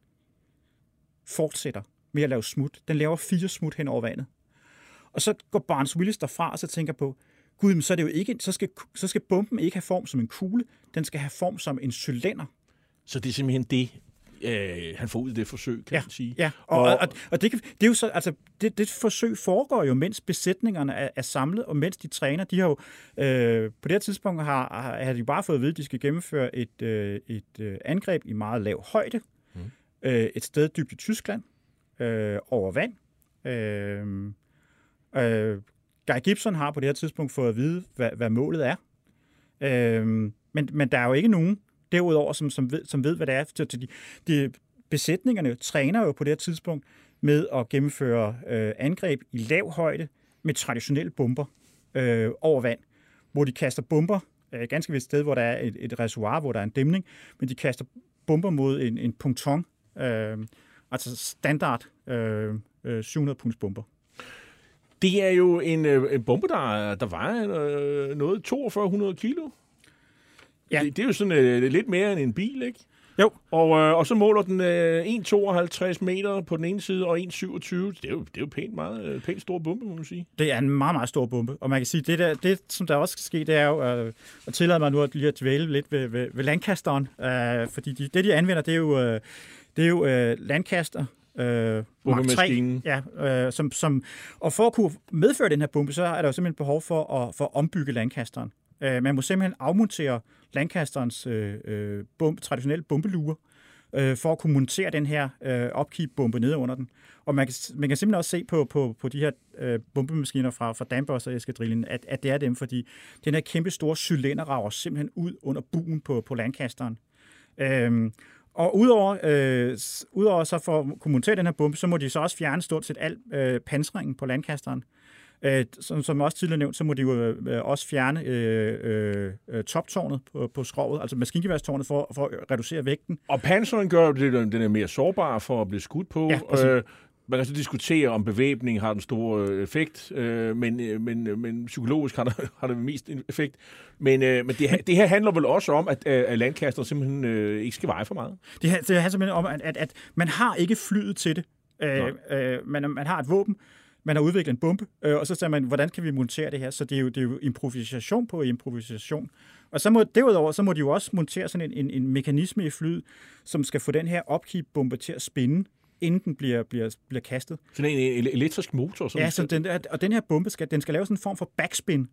[SPEAKER 7] fortsætter med at lave smut. Den laver fire smut hen over vandet. Og så går Barnes Willis derfra, og så tænker på, gud, men så, er det jo ikke, så, skal, så skal bomben ikke have form som en kugle, den skal have form som en cylinder.
[SPEAKER 5] Så det er simpelthen det, øh, han får ud af det forsøg, kan
[SPEAKER 7] ja,
[SPEAKER 5] man sige.
[SPEAKER 7] Ja, og, og, og, og det, det er jo så, altså, det, det forsøg foregår jo, mens besætningerne er, er samlet, og mens de træner. De har jo, øh, på det her tidspunkt har, har, har de bare fået at vide, at de skal gennemføre et, øh, et øh, angreb i meget lav højde, mm. øh, et sted dybt i Tyskland, øh, over vand. Øh, øh, Guy Gibson har på det her tidspunkt fået at vide, hvad, hvad målet er. Øh, men, men der er jo ikke nogen derudover, som, som, ved, som ved, hvad det er. De, de, besætningerne træner jo på det her tidspunkt med at gennemføre øh, angreb i lav højde med traditionelle bomber øh, over vand, hvor de kaster bomber, øh, ganske ved et sted, hvor der er et, et reservoir, hvor der er en dæmning, men de kaster bomber mod en, en ponton, øh, altså standard øh, øh, syv hundrede punds bomber.
[SPEAKER 5] Det er jo en, en bombe, der, der vejer øh, noget toogfyrre hundrede kilo. Ja. Det, det er jo sådan øh, lidt mere end en bil, ikke?
[SPEAKER 7] Jo.
[SPEAKER 5] Og, øh, og så måler den øh, en komma tooghalvtreds meter på den ene side og en komma syvogtyve. Det er jo, det er jo pænt, meget, øh, pænt stor bombe, må man sige.
[SPEAKER 7] Det er en meget, meget stor bombe. Og man kan sige, det, der, det som der også skal ske, det er jo øh, at tillade mig nu at lige at dvæle lidt ved, ved, ved Lancasteren. Øh, fordi de, det, de anvender, det er jo, øh, det er jo øh, Lancaster Øh, Mark tre, ja, øh, som, som, og for at kunne medføre den her bombe, så er der jo simpelthen behov for at, for at ombygge Lancasteren. Øh, man må simpelthen afmontere Lancasterens øh, bombe, traditionelle bombelure, øh, for at kunne montere den her øh, upkeep-bombe nede under den. Og man kan, man kan simpelthen også se på, på, på de her øh, bombemaskiner fra, fra Dambuster-eskadrillen, at, at det er dem, fordi den her kæmpe store cylinder rager simpelthen ud under buen på, på Lancasteren. Øh, Og udover, øh, udover så for at kunne montere den her bombe, så må de så også fjerne stort set al øh, pansringen på Lancasteren. Øh, som, som også tidligere nævnt, så må de jo øh, også fjerne øh, øh, toptårnet på, på skroget, altså maskingeværstårnet, for, for at reducere vægten.
[SPEAKER 5] Og pansringen gør det, den er mere sårbar for at blive skudt på. Ja, øh, man kan så diskutere, om bevæbning har den store effekt, øh, men, men, men psykologisk har, der, har det mest effekt. Men, øh, men det, det her handler vel også om, at, at Lancaster simpelthen øh, ikke skal veje for meget?
[SPEAKER 7] Det, det handler simpelthen om, at, at, at man har ikke flyet til det. Øh, øh, man, man har et våben, man har udviklet en bombe, øh, og så siger man, hvordan kan vi montere det her? Så det er jo, det er jo improvisation på improvisation. Og så må, derudover så må de jo også montere sådan en, en, en mekanisme i flyet, som skal få den her upkeep-bombe til at spinde, inden den bliver, bliver, bliver kastet.
[SPEAKER 5] Sådan en elektrisk motor? Som
[SPEAKER 7] ja, så den, og den her bombe skal, den skal lave sådan en form for backspin,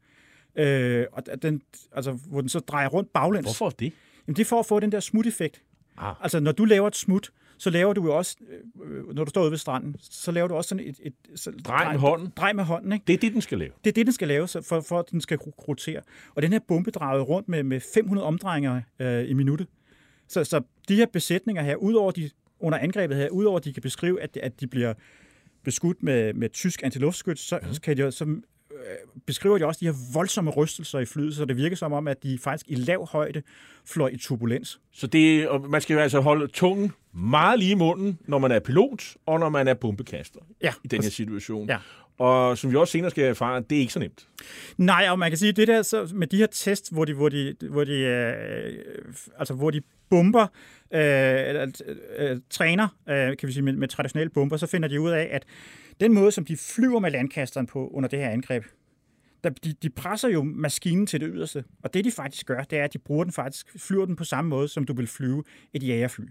[SPEAKER 7] øh, og den, altså, hvor den så drejer rundt baglæns.
[SPEAKER 5] Hvorfor det?
[SPEAKER 7] Jamen, det er for at få den der smut-effekt.
[SPEAKER 5] Ah.
[SPEAKER 7] Altså, når du laver et smut, så laver du jo også, øh, når du står ude ved stranden, så laver du også sådan et... et så,
[SPEAKER 5] drej med hånden.
[SPEAKER 7] Drej med hånden, ikke?
[SPEAKER 5] Det er det, den skal lave.
[SPEAKER 7] Det er det, den skal lave, for, for at den skal rotere. Og den her bombe drejede rundt med, med fem hundrede omdrejninger øh, i minuttet. Så, så de her besætninger her, udover de under angrebet her, udover at de kan beskrive, at, at de bliver beskudt med, med tysk antiluftskyts, så, mm. kan de, så øh, beskriver de også de her voldsomme rystelser i flyet, så det virker som om, at de faktisk i lav højde fløj i turbulens.
[SPEAKER 5] Så det, og man skal jo altså holde tungen meget lige i munden, når man er pilot, og når man er bombekaster
[SPEAKER 7] ja,
[SPEAKER 5] i den her situation.
[SPEAKER 7] Ja.
[SPEAKER 5] Og som vi også senere skal erfare, det er ikke så nemt.
[SPEAKER 7] Nej, og man kan sige, det der så med de her tests, hvor de, hvor de, hvor de, øh, altså hvor de bomber, øh, øh, træner, øh, kan vi sige, med, med traditionelle bomber, så finder de ud af, at den måde, som de flyver med Lancasteren på under det her angreb, der, de, de presser jo maskinen til det yderste. Og det, de faktisk gør, det er, at de bruger den faktisk, flyver den på samme måde, som du vil flyve et jagerfly.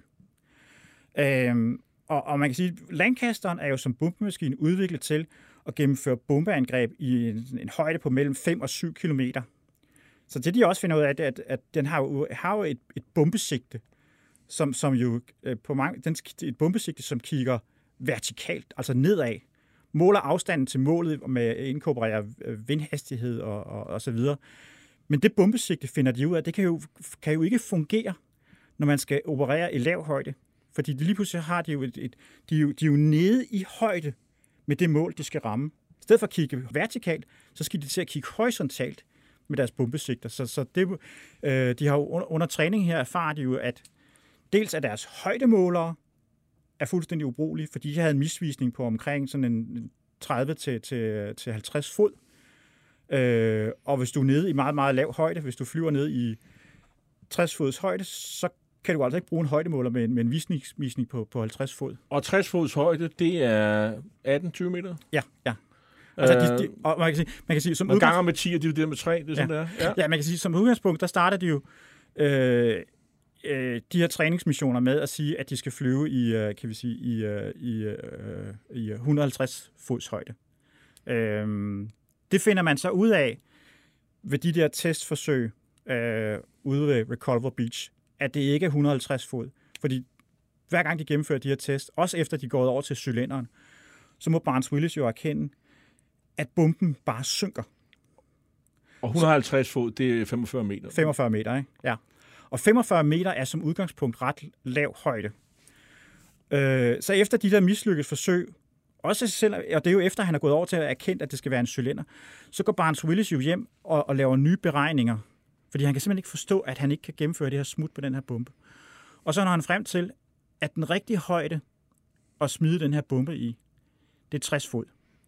[SPEAKER 7] Øh, og, og man kan sige, at Lancasteren er jo som bombemaskine udviklet til at gennemføre bombeangreb i en, en højde på mellem fem og syv kilometer. Så det, de også finder ud af, er, at, at den har jo, har jo et, et bombesigte, som, som jo øh, på mange, den, et bombesigte, som kigger vertikalt, altså nedad, måler afstanden til målet med inkorporerer vindhastighed og, og, og så videre. Men det bombesigte finder de ud af, det kan jo, kan jo ikke fungere, når man skal operere i lav højde. Fordi de lige pludselig har de jo, et, et, de er jo, de er jo nede i højde med det mål, de skal ramme. I stedet for at kigge vertikalt, så skal de til at kigge horisontalt med deres bombesigter. Så, så det, øh, de har jo under, under træning her erfaret jo, at dels at deres højdemålere er fuldstændig ubrugelige, fordi de havde en misvisning på omkring sådan en tredive til halvtreds fod. Øh, og hvis du er nede i meget, meget lav højde, hvis du flyver ned i tres fods højde, så kan du altså ikke bruge en højdemåler med en, med en visningsvisning på, på halvtreds fod.
[SPEAKER 5] Og tres fods højde, det er atten til tyve meter?
[SPEAKER 7] Ja, ja. Altså, de, de, og man kan sige, man kan sige som
[SPEAKER 5] udgangspunkt... ganger med ti, og det er jo det med tre, det er sådan,
[SPEAKER 7] ja.
[SPEAKER 5] der. Ja.
[SPEAKER 7] ja, man kan sige, som udgangspunkt, der starter de jo øh, øh, de her træningsmissioner med at sige, at de skal flyve i, øh, kan vi sige, i, øh, i, øh, i et hundrede og halvtreds fods højde. Øh, det finder man så ud af ved de der testforsøg øh, ude ved Reculver Beach, at det ikke er et hundrede og halvtreds fod. Fordi hver gang de gennemfører de her test, også efter de går over til cylinderen, så må Barnes Willis jo erkende, at bomben bare synker.
[SPEAKER 5] Og et hundrede og halvtreds fod, det er femogfyrre meter.
[SPEAKER 7] femogfyrre meter, ikke? Ja. Og femogfyrre meter er som udgangspunkt ret lav højde. Øh, så efter de der mislykkede forsøg, også selv, og det er jo efter, han er gået over til at erkende, at det skal være en cylinder, så går Barnes Willis jo hjem og, og laver nye beregninger, fordi han kan simpelthen ikke forstå, at han ikke kan gennemføre det her smut på den her bombe. Og så når han frem til, at den rigtige højde at smide den her bombe i, det er tres fod.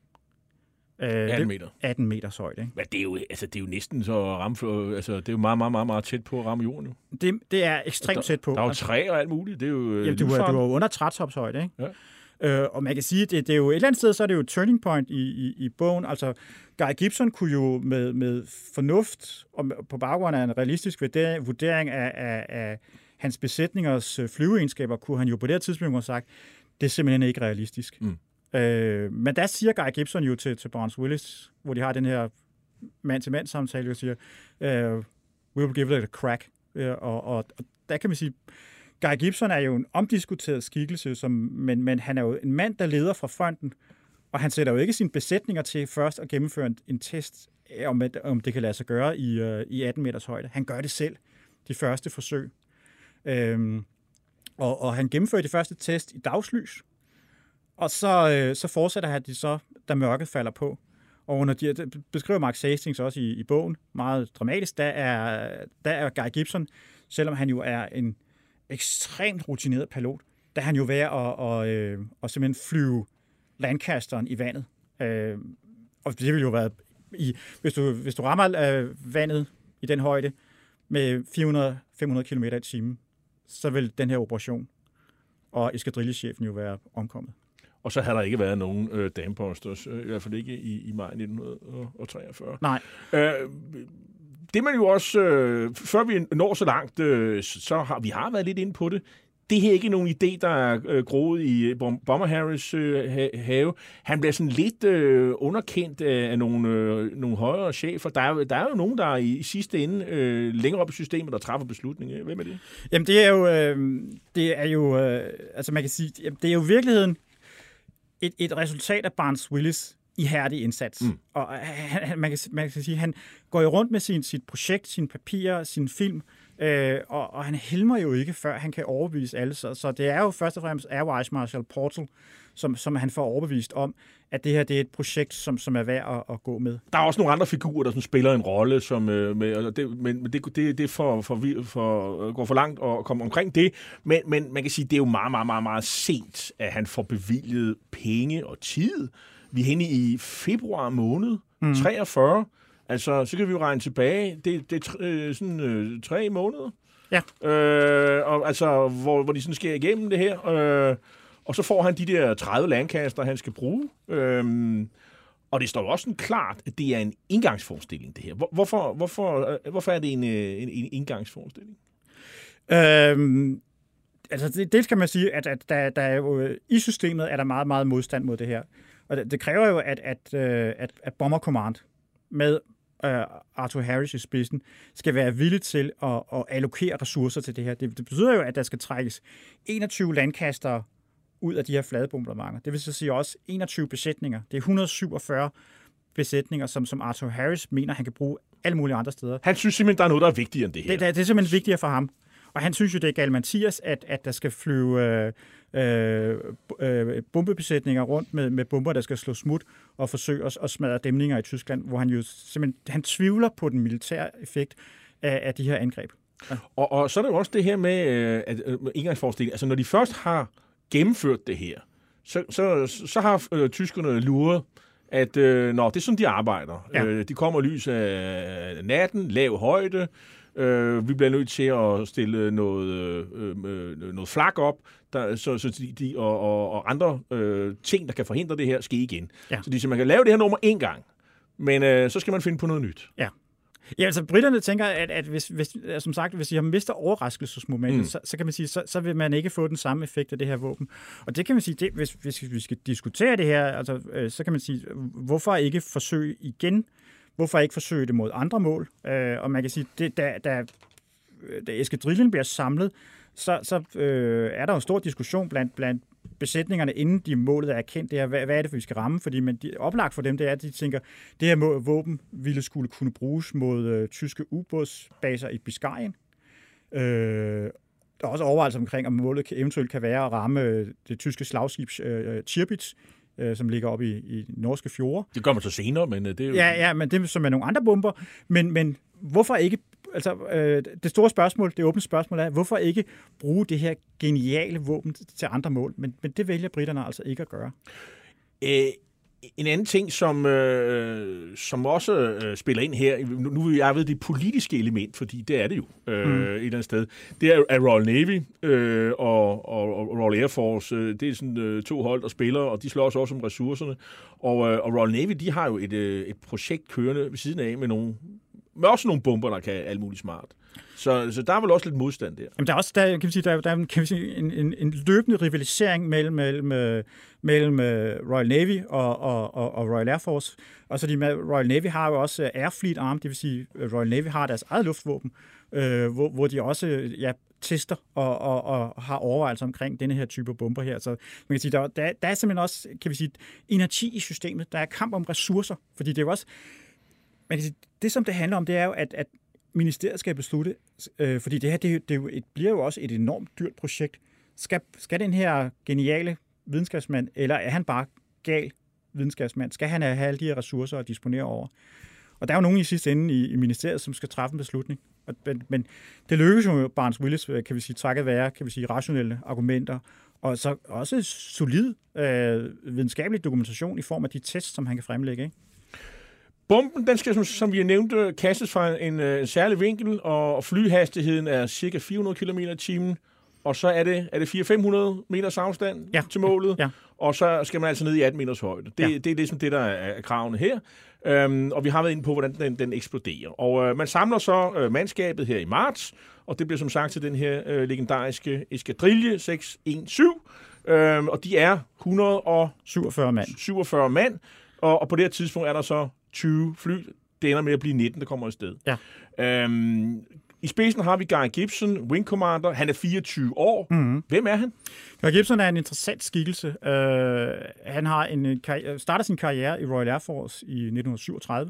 [SPEAKER 7] Øh,
[SPEAKER 5] atten meter.
[SPEAKER 7] atten meters højde, ikke?
[SPEAKER 5] Men det er jo, altså, det er jo næsten så at ramme, altså, det er jo meget, meget, meget, meget tæt på at ramme jorden. Jo.
[SPEAKER 7] Det, det er ekstremt
[SPEAKER 5] der,
[SPEAKER 7] tæt på.
[SPEAKER 5] Der er jo træ og alt muligt. Det er jo
[SPEAKER 7] jamen, du, er, du er under trætopshøjde, ikke?
[SPEAKER 5] Ja.
[SPEAKER 7] Øh, og man kan sige, det, det er jo et eller andet sted, så er det jo et turning point i, i, i bogen. Altså, Guy Gibson kunne jo med, med fornuft og på baggrund af en realistisk vurdering, vurdering af, af, af hans besætningers flyveegenskaber, kunne han jo på det her tidspunkt have sagt, det er simpelthen ikke realistisk. Mm. Øh, men der siger Guy Gibson jo til, til Barnes Willis, hvor de har den her mand-til-mand samtale, og siger, uh, we will give it a crack. Uh, og, og, og der kan man sige, Guy Gibson er jo en omdiskuteret skikkelse, som, men, men han er jo en mand, der leder fra fronten, og han sætter jo ikke sine besætninger til først at gennemføre en, en test, om, om det kan lade sig gøre i, uh, i atten meters højde. Han gør det selv, de første forsøg. Uh, og, og han gennemfører de første test i dagslys, og så, øh, så fortsætter han de så, da mørket falder på. Og under de, det beskriver Mark Hastings også i, i bogen, meget dramatisk, der er, der er Guy Gibson, selvom han jo er en ekstremt rutineret pilot, der er han jo ved at og, og, øh, og simpelthen flyve Lancasteren i vandet. Øh, og det vil jo være, i, hvis, du, hvis du rammer øh, vandet i den højde med fire hundrede til fem hundrede kilometer i timen, så vil den her operation og eskadrillechefen jo være omkommet.
[SPEAKER 5] Og så havde der ikke været nogen øh, damebusters, øh, i hvert fald ikke i, i maj nitten treogfyrre.
[SPEAKER 7] Nej.
[SPEAKER 5] Øh, det man jo også, øh, før vi når så langt, øh, så har vi har været lidt inde på det. Det her er ikke nogen idé, der er øh, groet i Bomber Harris øh, have. Han bliver sådan lidt øh, underkendt af, af nogle, øh, nogle højere chefer. Der er, der er jo nogen, der er i, i sidste ende øh, længere op i systemet, der træffer beslutninger. Hvem er det?
[SPEAKER 7] Jamen det er jo, øh, det er jo, øh, altså man kan sige, det er jo i virkeligheden et, et resultat af Barnes Willis ihærdig indsats. Mm. Og han, man, kan, man kan sige, han går jo rundt med sin, sit projekt, sine papirer, sin film, øh, og, og han helmer jo ikke, før han kan overbevise alle. Så, så det er jo først og fremmest Air Vice Marshal Portal, som, som han får overbevist om, at det her det er et projekt, som, som er værd at, at gå med.
[SPEAKER 5] Der er også nogle andre figurer, der som spiller en rolle, som, øh, med, og det, men det, det, det for, for, for, går for langt at komme omkring det. Men, men man kan sige, det er jo meget, meget, meget, meget sent, at han får bevilget penge og tid. Vi er henne i februar måned, mm. treogfyrre. Altså, så kan vi jo regne tilbage. Det, det er øh, sådan øh, tre måneder.
[SPEAKER 7] Ja.
[SPEAKER 5] Øh, og, altså, hvor, hvor de sådan sker igennem det her. Øh, og så får han de der tredive Lancaster, han skal bruge. Øh, og det står jo også sådan klart, at det er en indgangsforestilling, det her. Hvor, hvorfor, hvorfor, øh, hvorfor er det en, en, en indgangsforestilling?
[SPEAKER 7] Øhm, altså, dels kan man sige, at, at der, der er jo, i systemet er der meget, meget modstand mod det her. Og det, det kræver jo, at, at, at, at Bomber Command med uh, Arthur Harris i spidsen skal være villig til at, at allokere ressourcer til det her. Det, det betyder jo, at der skal trækkes enogtyve Lancaster ud af de her fladebombardementer. Det vil så sige også enogtyve besætninger. Det er et hundrede og syvogfyrre besætninger, som, som Arthur Harris mener, han kan bruge alle mulige andre steder.
[SPEAKER 5] Han synes simpelthen, der er noget, der er vigtigere end det her.
[SPEAKER 7] Det, det, det er simpelthen vigtigere for ham. Og han synes jo, det er galt Mathias, at, at der skal flyve øh, øh, bombebesætninger rundt med, med bomber, der skal slå smut og forsøge at, at smadre dæmninger i Tyskland, hvor han jo simpelthen han tvivler på den militære effekt af, af de her angreb. Ja.
[SPEAKER 5] Og, og så er der jo også det her med at indgangsforestilling. Altså når de først har gennemført det her, så, så, så har øh, tyskerne luret, at øh, nå, det er sådan, de arbejder. Ja. Øh, de kommer lys af natten, lav højde. Øh, vi bliver nødt til at stille noget, øh, øh, noget flak op, der, så, så de, de, og, og, og andre øh, ting, der kan forhindre det her, sker igen. Ja. Så de siger, man kan lave det her nummer én gang, men øh, så skal man finde på noget nyt.
[SPEAKER 7] Ja. Ja, altså britterne tænker, at, at hvis, hvis, som sagt, hvis de har mistet overraskelsesmomentet, mm. så, så kan man sige, så, så vil man ikke få den samme effekt af det her våben. Og det kan man sige, det, hvis, hvis vi skal diskutere det her, altså, øh, så kan man sige, hvorfor ikke forsøge igen? Hvorfor ikke forsøge det mod andre mål? Øh, og man kan sige, det, da, da, da eskadrillen bliver samlet, så, så øh, er der jo en stor diskussion blandt, blandt besætningerne, inden de målet er erkendt, det er, hvad, hvad er det, vi skal ramme? Fordi men de, oplagt for dem, det er, at de tænker, det her må, våben ville skulle kunne bruges mod øh, tyske ubådsbaser i Biscayen. Øh, der er også overvejelser omkring, om målet kan, eventuelt kan være at ramme øh, det tyske slagskib øh, Tirpitz, øh, som ligger oppe i, i norske fjorde.
[SPEAKER 5] Det gør man så senere, men det er jo...
[SPEAKER 7] Ja, ja, men det er som er nogle andre bomber. Men, men hvorfor ikke... Altså, øh, det store spørgsmål, det åbne spørgsmål er, hvorfor ikke bruge det her geniale våben til andre mål? Men, men det vælger britterne altså ikke at gøre.
[SPEAKER 5] Æh, en anden ting, som, øh, som også øh, spiller ind her, nu, nu vil jeg ved det politiske element, fordi det er det jo øh, mm. et eller andet sted, det er, er Royal Navy øh, og, og, og Royal Air Force. Øh, det er sådan øh, to hold, der spiller, og de slår også om ressourcerne. Og, øh, og Royal Navy, de har jo et, øh, et projekt kørende ved siden af med nogle Men også nogle bomber, der kan alt muligt smart. Så, så der er vel også lidt modstand der.
[SPEAKER 7] Jamen, der er også der, kan vi sige, der, der er, kan vi sige, en, en, en løbende rivalisering mellem, mellem, mellem Royal Navy og, og, og, og Royal Air Force. Og så de med, Royal Navy har jo også Air Fleet Arm, det vil sige, Royal Navy har deres eget luftvåben, øh, hvor, hvor de også ja, tester og, og, og har overvejelser omkring denne her type bomber her. Så man kan sige, der, der, der er simpelthen også, kan vi sige, energi i systemet. Der er kamp om ressourcer, fordi det er jo også man kan sige, det, som det handler om, det er jo, at, at ministeriet skal beslutte, øh, fordi det her det, det, det bliver jo også et enormt dyrt projekt. Skal, skal den her geniale videnskabsmand, eller er han bare gal videnskabsmand? Skal han have alle de her ressourcer at disponere over? Og der er jo nogen i sidste ende i, i ministeriet, som skal træffe en beslutning. Og, men, men det lykkes jo Barnes-Willis, kan vi sige, takket være, kan vi sige, rationelle argumenter, og så også solid øh, videnskabelig dokumentation i form af de tests, som han kan fremlægge, ikke?
[SPEAKER 5] Bomben, den skal, som, som vi har nævnt, kastes fra en, en særlig vinkel, og flyhastigheden er cirka fire hundrede kilometer i timen, og så er det, er det fire til fem hundrede meters afstand ja. til målet, ja. og så skal man altså ned i atten meters højde. Det, ja. det er ligesom det, der er kravene her, øhm, og vi har været inde på, hvordan den, den eksploderer. Og øh, man samler så øh, mandskabet her i marts, og det bliver som sagt til den her øh, legendariske eskadrille seks et syv, øhm, og de er et hundrede og
[SPEAKER 7] syvogfyrre mand,
[SPEAKER 5] syvogfyrre mand og, og på det her tidspunkt er der så tyve fly. Det ender med at blive nitten, der kommer afsted. Ja. Øhm, I spidsen har vi Guy Gibson, Wing Commander. Han er fireogtyve år. Mm-hmm. Hvem er han?
[SPEAKER 7] Guy Gibson er en interessant skikkelse. Uh, han har en karri- starter sin karriere i Royal Air Force i nitten syvogtredive.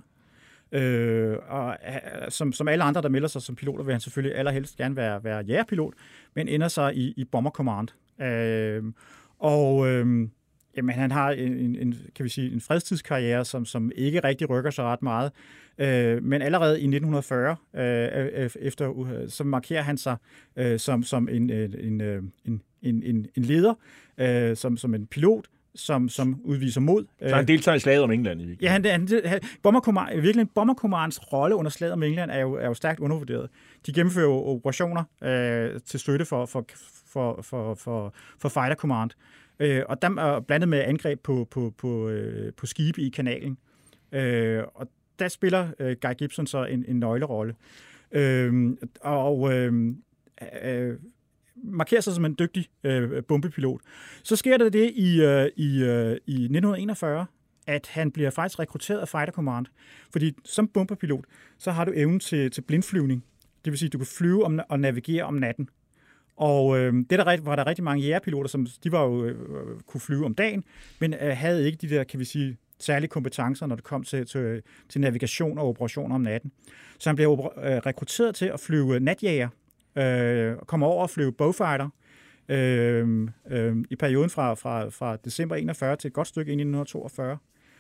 [SPEAKER 7] Uh, og uh, som, som alle andre, der melder sig som piloter, vil han selvfølgelig allerhelst gerne være, være jægerpilot, men ender sig i, i Bomber Command. Uh, og... Uh, Jamen, han har en, en, kan vi sige, en fredstidskarriere, som, som ikke rigtig rykker sig ret meget. Øh, men allerede i nitten fyrre, øh, efter, uh, så markerer han sig øh, som, som en, en, en, en, en, en leder, øh, som, som en pilot, som, som udviser mod.
[SPEAKER 5] Så han deltager i slaget om England? I
[SPEAKER 7] ja, han, han, han, Bomber Command, virkelig, Bomber Commands rolle under slaget om England er jo, er jo stærkt undervurderet. De gennemfører jo operationer øh, til støtte for, for, for, for, for, for Fighter Command. Øh, og der er blandet med angreb på, på, på, øh, på skibe i kanalen. Øh, og der spiller øh, Guy Gibson så en, en nøglerolle. Øh, og øh, øh, markerer sig som en dygtig øh, bombepilot. Så sker der det i, øh, i, øh, i nitten enogfyrre, at han bliver faktisk rekrutteret af Fighter Command. Fordi som bomberpilot, så har du evnen til, til blindflyvning. Det vil sige, at du kan flyve om, og navigere om natten. Og øh, det der var der rigtig mange jægerpiloter, som de var jo øh, kunne flyve om dagen, men øh, havde ikke de der, kan vi sige, særlige kompetencer, når det kom til, til, til navigation og operationer om natten. Så han blev øh, rekrutteret til at flyve natjæger, øh, komme over og flyve bowfighter, øh, øh, i perioden fra, fra, fra december enogfyrre til et godt stykke ind i nitten toogfyrre.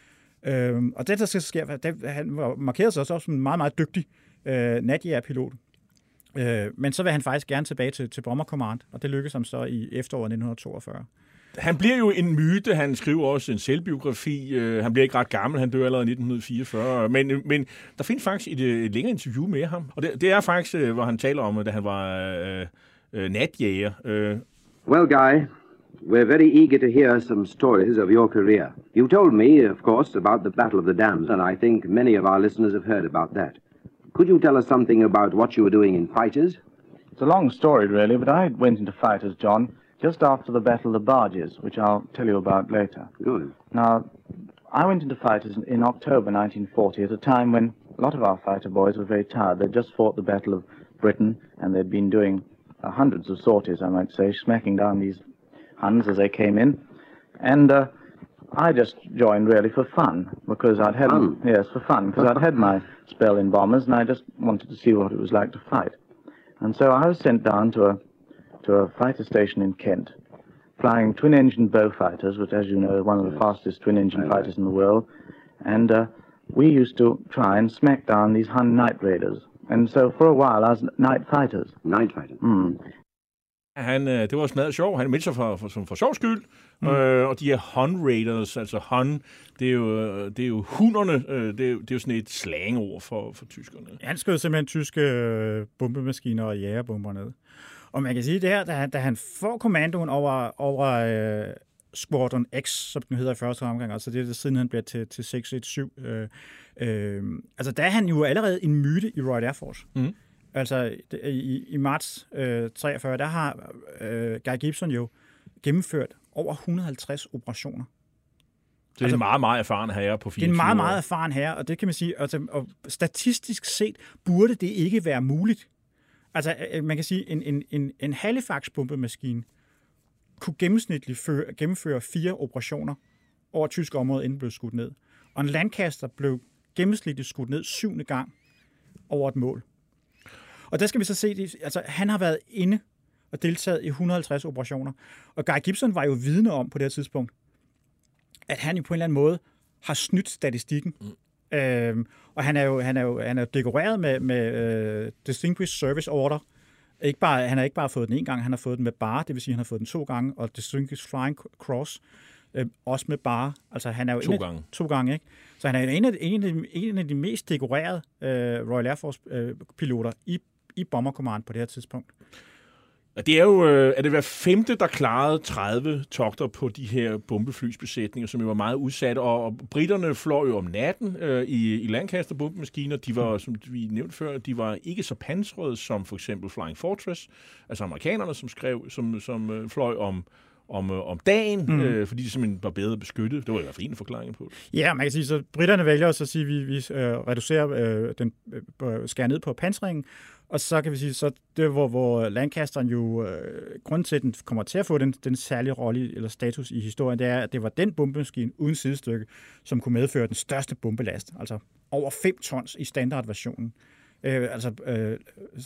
[SPEAKER 7] Øh, og det, der skal ske, det, han var markeret sig også som en meget, meget dygtig øh, natjægerpilot. Øh, men så vil han faktisk gerne tilbage til, til Bomber Command, og det lykkedes ham så i efteråret nitten toogfyrre.
[SPEAKER 5] Han bliver jo en myte, han skriver også en selvbiografi, uh, han bliver ikke ret gammel, han dør allerede i nitten fireogfyrre, men, men der findes faktisk et, et længere interview med ham, og det, det er faktisk, uh, hvor han taler om, da han var uh, uh, natjæger. Uh.
[SPEAKER 10] Well, Guy, we're very eager to hear some stories of your career. You told me, of course, about the Battle of the Dams, and I think many of our listeners have heard about that. Could you tell us something about what you were doing in fighters?
[SPEAKER 11] It's a long story, really, but I went into fighters, John, just after the Battle of the Barges, which I'll tell you about later.
[SPEAKER 10] Good.
[SPEAKER 11] Now, I went into fighters in October nineteen forty, at a time when a lot of our fighter boys were very tired. They'd just fought the Battle of Britain, and they'd been doing uh, hundreds of sorties, I might say, smacking down these Huns as they came in. And uh, I just joined really for fun, because I'd had...
[SPEAKER 10] Fun?
[SPEAKER 11] Yes, for fun, because I'd had my spell in bombers, and I just wanted to see what it was like to fight. And so I was sent down to a to a fighter station in Kent, flying twin-engine bow fighters, which, as you know, is one of the fastest twin-engine fighters in the world. And uh, we used to try and smack down these Hun night raiders. And so for a while, I was night fighters.
[SPEAKER 10] Night fighters?
[SPEAKER 11] Mm.
[SPEAKER 5] Han, det var smadret sjov. Han meldte sig for, for, for, for sjov skyld. Mm. Øh, og de her Hun Raiders, altså Hun, det er jo, det er jo hunderne, øh, det, er jo, det er jo sådan et slangord for, for tyskerne.
[SPEAKER 7] Han skød simpelthen tyske øh, bombemaskiner og jagerbomber ned. Og man kan sige, det her, da han, da han får kommandoen over, over øh, Squadron X, som den hedder i første omgang, altså det er det, siden han bliver til, til seks et syv, øh, øh, altså der er han jo allerede en myte i Royal Air Force. Mm. Altså i, i marts øh, treogfyrre, der har øh, Guy Gibson jo gennemført over et hundrede og halvtreds operationer.
[SPEAKER 5] Det er altså, en meget, meget erfaren herre på fireogtyve år.
[SPEAKER 7] Det er en meget, meget erfaren herre, og det kan man sige, altså, og statistisk set burde det ikke være muligt. Altså, man kan sige, en, en, en, en Halifax-bombemaskine kunne gennemsnitligt føre, gennemføre fire operationer over tysk område, inden blev skudt ned. Og en Lancaster blev gennemsnitligt skudt ned syvende gang over et mål. Og der skal vi så se, altså han har været inde og deltaget i et hundrede og halvtreds operationer. Og Guy Gibson var jo vidne om på det her tidspunkt, at han jo på en eller anden måde har snydt statistikken. Mm. Øhm, og han er jo, han er jo, han er jo dekoreret med, med uh, Distinguished Service Order. Ikke bare, han har ikke bare fået den en gang, han har fået den med bare, det vil sige, han har fået den to gange, og Distinguished Flying Cross øh, også med bare. Altså han er jo
[SPEAKER 5] to
[SPEAKER 7] en,
[SPEAKER 5] gange.
[SPEAKER 7] To gange, ikke? Så han er en af, en af, de, en af de mest dekorerede øh, Royal Air Force øh, piloter i, i Bomber Command på det her tidspunkt.
[SPEAKER 5] Det er jo, øh, er det hver femte, der klarede tredive togter på de her bombeflysbesætninger, som jo var meget udsatte, og, og britterne fløj jo om natten øh, i, i Lancaster-bombemaskiner. De var, som vi nævnte før, de var ikke så pansrede som for eksempel Flying Fortress, altså amerikanerne, som skrev, som, som øh, fløj om om, øh, om dagen, mm. øh, fordi de simpelthen var bedre beskyttet. Det var i hvert fald en forklaring på det.
[SPEAKER 7] Ja, man kan sige, så britterne vælger også at sige, at vi, vi øh, reducerer øh, den, øh, skærer ned på pansringen, og så kan vi sige, så det hvor, hvor Lancasteren jo, øh, grunden til, at den kommer til at få den, den særlige rolle eller status i historien, det er, at det var den bombemaskine uden sidestykke, som kunne medføre den største bombelast, altså over fem tons i standardversionen. Øh, altså øh,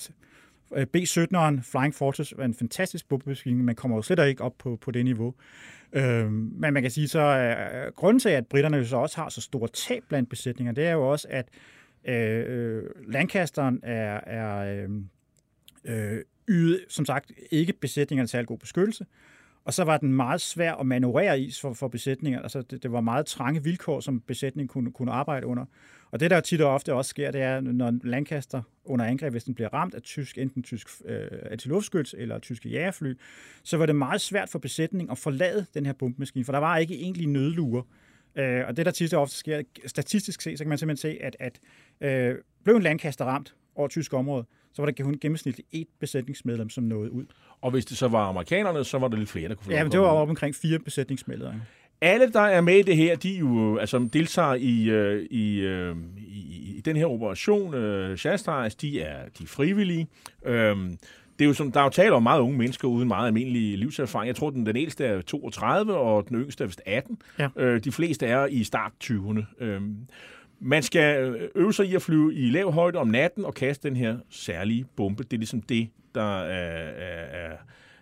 [SPEAKER 7] B sytteneren Flying Fortress var en fantastisk bombemaskine, men kommer jo slet ikke op på, på det niveau. Øh, men man kan sige, så øh, grunden til, at britterne jo så også har så store tab blandt besætninger, det er jo også, at øh, Lancasteren er, er øh, ydet, som sagt, ikke besætningerne til særlig god beskyttelse, og så var den meget svær at manøvrere i for, for besætninger. Altså, det, det var meget trange vilkår, som besætningen kunne, kunne arbejde under. Og det, der tit og ofte også sker, det er, når Lancaster under angreb, hvis den bliver ramt af tysk, enten tysk øh, antiluftskyts eller tyske jagerfly, så var det meget svært for besætningen at forlade den her bombemaskine, for der var ikke egentlig nødlurer. Øh, og det, der tit og ofte sker, statistisk set, så kan man simpelthen se, at, at øh, blev en Lancaster ramt over tysk område, så var der kun gennemsnitligt et besætningsmedlem, som nåede ud.
[SPEAKER 5] Og hvis det så var amerikanerne, så var der lidt flere, der kunne få.
[SPEAKER 7] Ja, men det var op omkring fire besætningsmedlemmer.
[SPEAKER 5] Alle, der er med i det her, de jo altså deltager i, øh, i, øh, i, i den her operation. Øh, Shastars, de er de er frivillige. Øhm, det er jo som, der er jo tale om meget unge mennesker uden meget almindelig livserfaring. Jeg tror, den, den ældste er toogtredive, og den yngste er vist atten. Ja. Øh, de fleste er i start tyverne. Øhm, man skal øve sig i at flyve i lav højde om natten og kaste den her særlige bombe. Det er ligesom det, der er, er,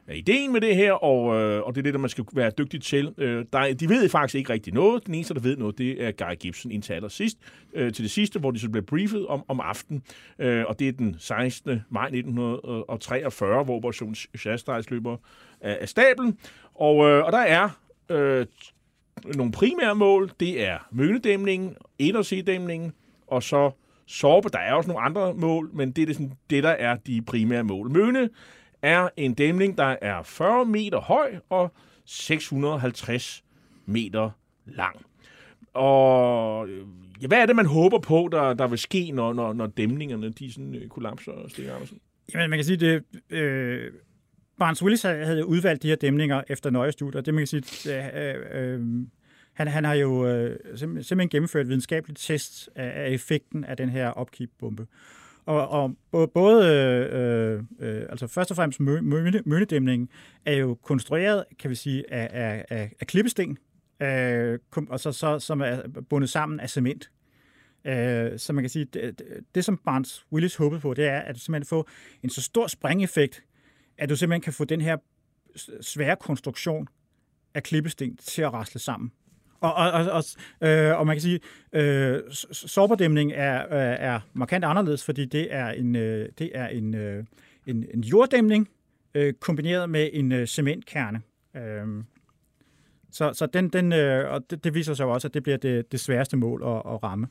[SPEAKER 5] er ideen med det her, og, øh, og det er det, der man skal være dygtig til. Øh, der, de ved faktisk ikke rigtig noget. Den eneste, der ved noget, det er Guy Gibson indtil allersidst, øh, til det sidste, hvor de så bliver briefet om, om aftenen. Øh, og det er den sekstende maj nitten treogfyrre, hvor Operation Shastars løber af, af stablen. Og, øh, og der er øh, nogle primære mål. Det er Mønedæmningen, Edersee-dæmningen, og så Sorpe. Der er også nogle andre mål, men det er det, sådan, det der er de primære mål. Møne er en dæmning, der er fyrre meter høj og seks hundrede og halvtreds meter lang. Og ja, hvad er det, man håber på, der, der vil ske, når, når, når dæmningerne de sådan, øh, kollapser, Stig Andersen?
[SPEAKER 7] Jamen, man kan sige, det øh, Barnes Willis havde udvalgt de her dæmninger efter nøje studier. Det man kan sige, øh, øh, han, han har jo øh, simpelthen gennemført videnskabelige test af, af effekten af den her upkeep-bombe. Og, og både, øh, øh, altså først og fremmest Mønedæmningen er jo konstrueret, kan vi sige, af, af, af, af klippesten, øh, og så, så, som er bundet sammen af cement. Øh, så man kan sige, det, det som Barnes Willis håbede på, det er, at du simpelthen får en så stor sprængeffekt, at du simpelthen kan få den her svære konstruktion af klippesten til at rasle sammen. Og, og, og, øh, og man kan sige, øh, Sorpedæmningen er, er markant anderledes, fordi det er en, øh, det er en, øh, en, en jorddæmning øh, kombineret med en øh, cementkerne. Øh, så så den, den, øh, og det, det viser sig også, at det bliver det, det sværeste mål at, at ramme.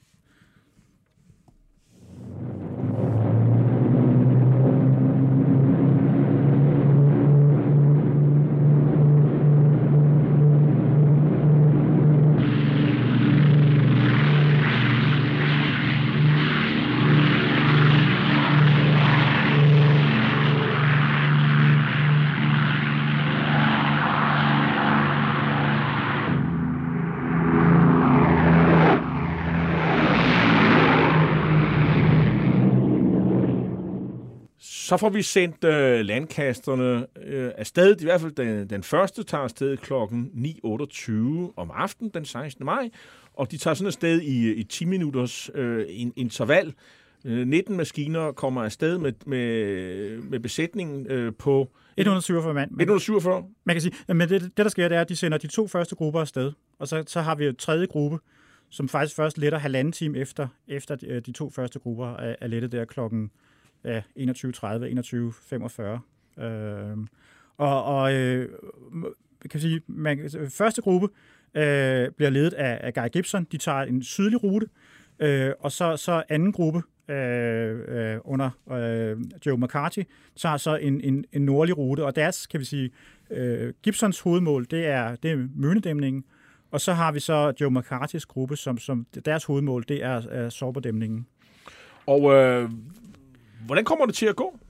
[SPEAKER 5] Så får vi sendt øh, landkasterne øh, afsted. I hvert fald den, den første tager afsted klokken ni otteogtyve om aftenen, den sekstende maj. Og de tager sådan afsted i, i ti minutters øh, interval. Øh, nitten maskiner kommer afsted med, med, med besætningen øh, på
[SPEAKER 7] et hundrede og syvogfyrre mand.
[SPEAKER 5] et hundrede og syvogfyrre?
[SPEAKER 7] Man kan sige, men det, det der sker, det er, at de sender de to første grupper afsted. Og så, så har vi en tredje gruppe, som faktisk først letter halvanden time efter, efter de, de to første grupper er, er lettet der klokken ja, enogtyve tredive, enogtyve femogfyrre. Øh, og og øh, kan sige, man, første gruppe øh, bliver ledet af, af Guy Gibson. De tager en sydlig rute, øh, og så, så anden gruppe øh, øh, under øh, Joe McCarthy tager så en, en, en nordlig rute. Og deres, kan vi sige, øh, Gibsons hovedmål, det er, det er Mønedæmningen. Og så har vi så Joe McCarthys gruppe, som, som deres hovedmål, det er, er Sorpedæmningen.
[SPEAKER 5] Og øh hvordan kommer det til at gå?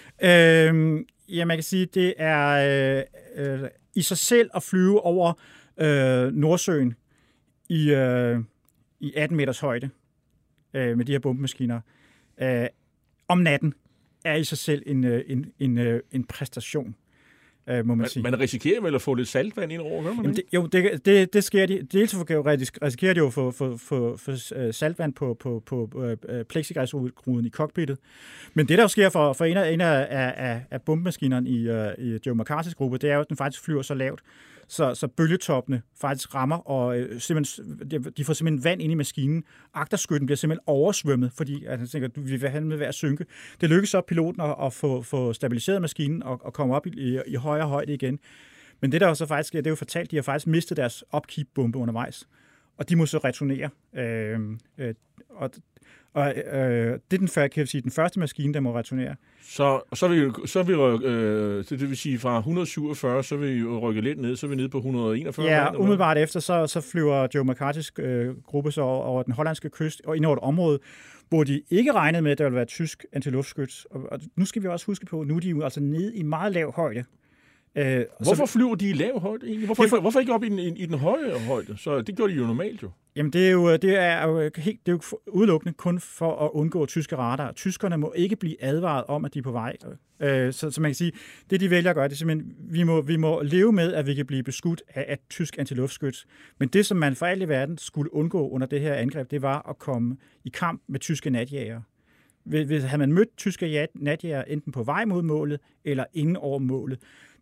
[SPEAKER 7] Øhm, ja, man kan sige, det er øh, øh, i sig selv at flyve over øh, Nordsøen i, øh, i atten meters højde øh, med de her bombemaskiner øh, om natten er i sig selv en, en, en, en præstation. Uh, må man, man sige.
[SPEAKER 5] Man risikerer vel at få lidt saltvand ind over, gør man
[SPEAKER 7] Jamen det? Jo, det, det, det sker de. Dels risikerer de jo at få, få, få, få saltvand på, på, på uh, plexiglasruden i cockpittet. Men det, der jo sker for, for en af, en af, af, af bombemaskinerne i, uh, i Joe McCarthys gruppe, det er jo, at den faktisk flyver så lavt, så, så bølgetoppene faktisk rammer, og øh, simpelthen, de får simpelthen vand ind i maskinen. Agterskytten bliver simpelthen oversvømmet, fordi at han tænker, at vi vil have med at synke. Det lykkes så piloten at, at få, få stabiliseret maskinen og, og komme op i, i, i højere højde igen. Men det der jo så faktisk, det er jo fortalt, de har faktisk mistet deres upkeep-bombe undervejs, og de må så returnere. Øh, øh, og Og øh, det er den, kan jeg sige, den første maskine, der må returnere.
[SPEAKER 5] Så, så vil vi, så vil vi øh, det vil sige fra et hundrede og syvogfyrre, så vil vi rykke lidt ned, så er vi nede på et hundrede og enogfyrre.
[SPEAKER 7] Ja,
[SPEAKER 5] mand,
[SPEAKER 7] umiddelbart efter, så, så flyver Joe McCarthys øh, gruppe så over, over den hollandske kyst og ind over et område, hvor de ikke regnede med, at der ville være tysk antiluftskyts. Og, og nu skal vi også huske på, nu er de jo altså nede i meget lav højde.
[SPEAKER 5] Øh, hvorfor så, flyver de i lav højde egentlig? Hvorfor, for, hvorfor ikke op i den, i, i den høje højde? Så det gjorde de jo normalt jo.
[SPEAKER 7] Jamen det er jo, det er jo, helt, det er jo udelukkende kun for at undgå tyske radarer. Tyskerne må ikke blive advaret om, at de er på vej. Øh, så, så man kan sige, det de vælger at gøre, det er simpelthen, vi må, vi må leve med, at vi kan blive beskudt af et tysk antiluftskyts. Men det, som man for alt i verden skulle undgå under det her angreb, det var at komme i kamp med tyske natjæger. Havde man mødt tyske natjæger enten på vej mod målet, eller inden over målet,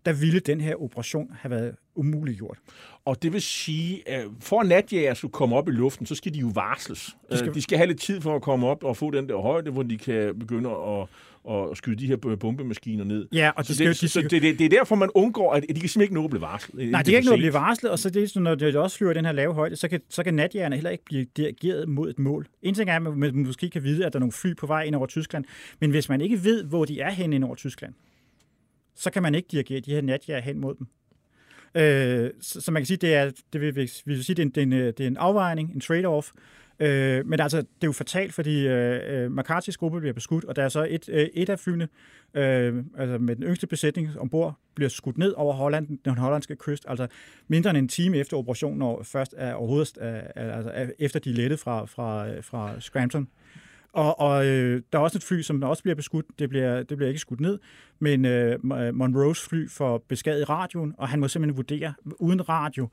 [SPEAKER 7] der ville den her operation have været umuliggjort.
[SPEAKER 5] Og det vil sige, at for at natjæger skulle komme op i luften, så skal de jo varsles. De skal, de skal have lidt tid for at komme op og få den der højde, hvor de kan begynde at, at skyde de her bombemaskiner ned.
[SPEAKER 7] Ja, og de skal,
[SPEAKER 5] så det,
[SPEAKER 7] de skal,
[SPEAKER 5] så det, det, det er derfor, man undgår, at de kan simpelthen ikke nå at blive varslet.
[SPEAKER 7] Nej, de kan ikke nå at blive varslet, og så det, når de også flyver den her lave højde, så kan, så kan natjægerne heller ikke blive dirigeret mod et mål. En ting er, at man måske kan vide, at der er nogle fly på vej ind over Tyskland, men hvis man ikke ved, hvor de er hen ind over Tyskland, så kan man ikke dirigere de her natjæger hen mod dem. Øh, så, så man kan sige, det er, det vil, vi vil sige, det er, en, det, er en, det er en afvejning, en trade-off. Øh, men altså, det er jo fatalt, fordi øh, McCarthy's gruppe bliver beskudt, og der er så et, øh, et af flyene, øh, altså med den yngste besætning ombord, bliver skudt ned over Holland, den hollandske kyst, altså mindre end en time efter operationen, når først er overhovedet, er, altså efter de lettede fra, fra, fra Scranton. Og, og øh, der er også et fly, som også bliver beskudt. Det bliver, det bliver ikke skudt ned, men øh, Monroes fly får beskadiget radioen, og han må simpelthen vurdere, uden radio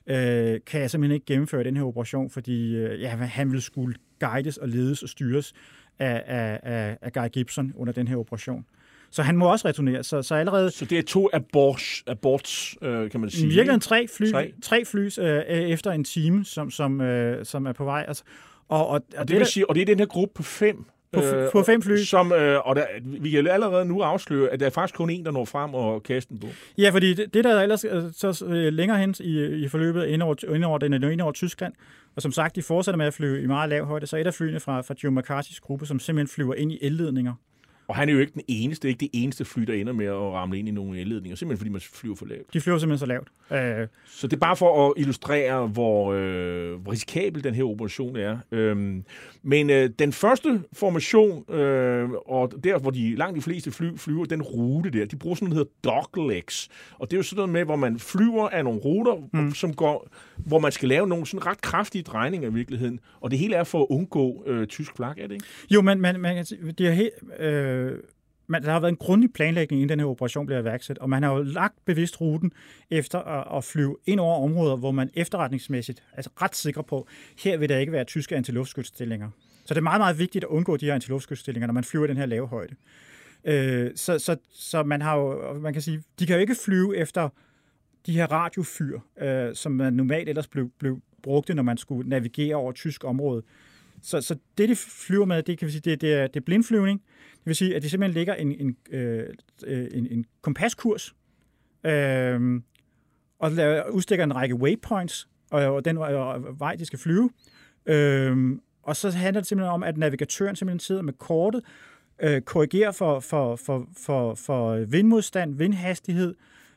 [SPEAKER 7] øh, kan jeg simpelthen ikke gennemføre den her operation, fordi øh, ja, han vil skulle guides og ledes og styres af, af, af, af Guy Gibson under den her operation. Så han må også returnere. Så, så, allerede...
[SPEAKER 5] så det er to aborts, aborts øh, kan man sige?
[SPEAKER 7] Virkelig tre fly, tre. tre fly øh, efter en time, som, som, øh, som er på vej. Altså, Og, og, og,
[SPEAKER 5] og, det vil der, sige, og det er den her gruppe på fem.
[SPEAKER 7] På, øh, på fem fly.
[SPEAKER 5] Som, øh, og der, vi kan allerede nu afsløre, at der er faktisk kun en, der når frem og kaster den på.
[SPEAKER 7] Ja, fordi det, det der er ellers så øh, længere hen i, i forløbet ind over, ind over, den er ind over Tyskland, og som sagt, de fortsætter med at flyve i meget lav højde, så et af flyene fra, fra Joe McCarthy's gruppe, som simpelthen flyver ind i elledninger.
[SPEAKER 5] Og han er jo ikke den eneste, ikke det eneste fly, der ender med at ramle ind i nogle elledninger, simpelthen fordi man flyver for lavt.
[SPEAKER 7] De flyver simpelthen så lavt. Øh...
[SPEAKER 5] Så det er bare for at illustrere, hvor, øh, hvor risikabel den her operation er. Øhm, men øh, den første formation, øh, og der hvor de langt de fleste fly flyver, den rute der, de bruger sådan noget, der hedder doglegs. Og det er jo sådan noget med, hvor man flyver af nogle ruter, mm. som går, hvor man skal lave nogle sådan ret kraftige drejninger i virkeligheden. Og det hele er for at undgå øh, tysk flak, er det ikke?
[SPEAKER 7] Jo, men man, man, det er helt... Øh... Men der har været en grundig planlægning, inden den her operation bliver iværksat, og man har jo lagt bevidst ruten efter at, at flyve ind over områder, hvor man efterretningsmæssigt er altså ret sikker på, her vil der ikke være tyske antiluftskytsstillinger. Så det er meget, meget vigtigt at undgå de her antiluftskytsstillinger, når man flyver i den her lave højde. Øh, så, så, så man har jo, man kan sige, de kan jo ikke flyve efter de her radiofyr, øh, som man normalt ellers blev, blev brugte, når man skulle navigere over tysk område. Så, så det, de flyver med, det kan vi sige, det, det, er, det er blindflyvning. Det vil sige, at de simpelthen ligger en, en, øh, en, en kompaskurs, øh, og udstikker en række waypoints, og, og den og vej, de skal flyve. Øh, og så handler det simpelthen om, at navigatøren simpelthen sidder med kortet, øh, korrigerer for, for, for, for, for vindmodstand, vindhastighed,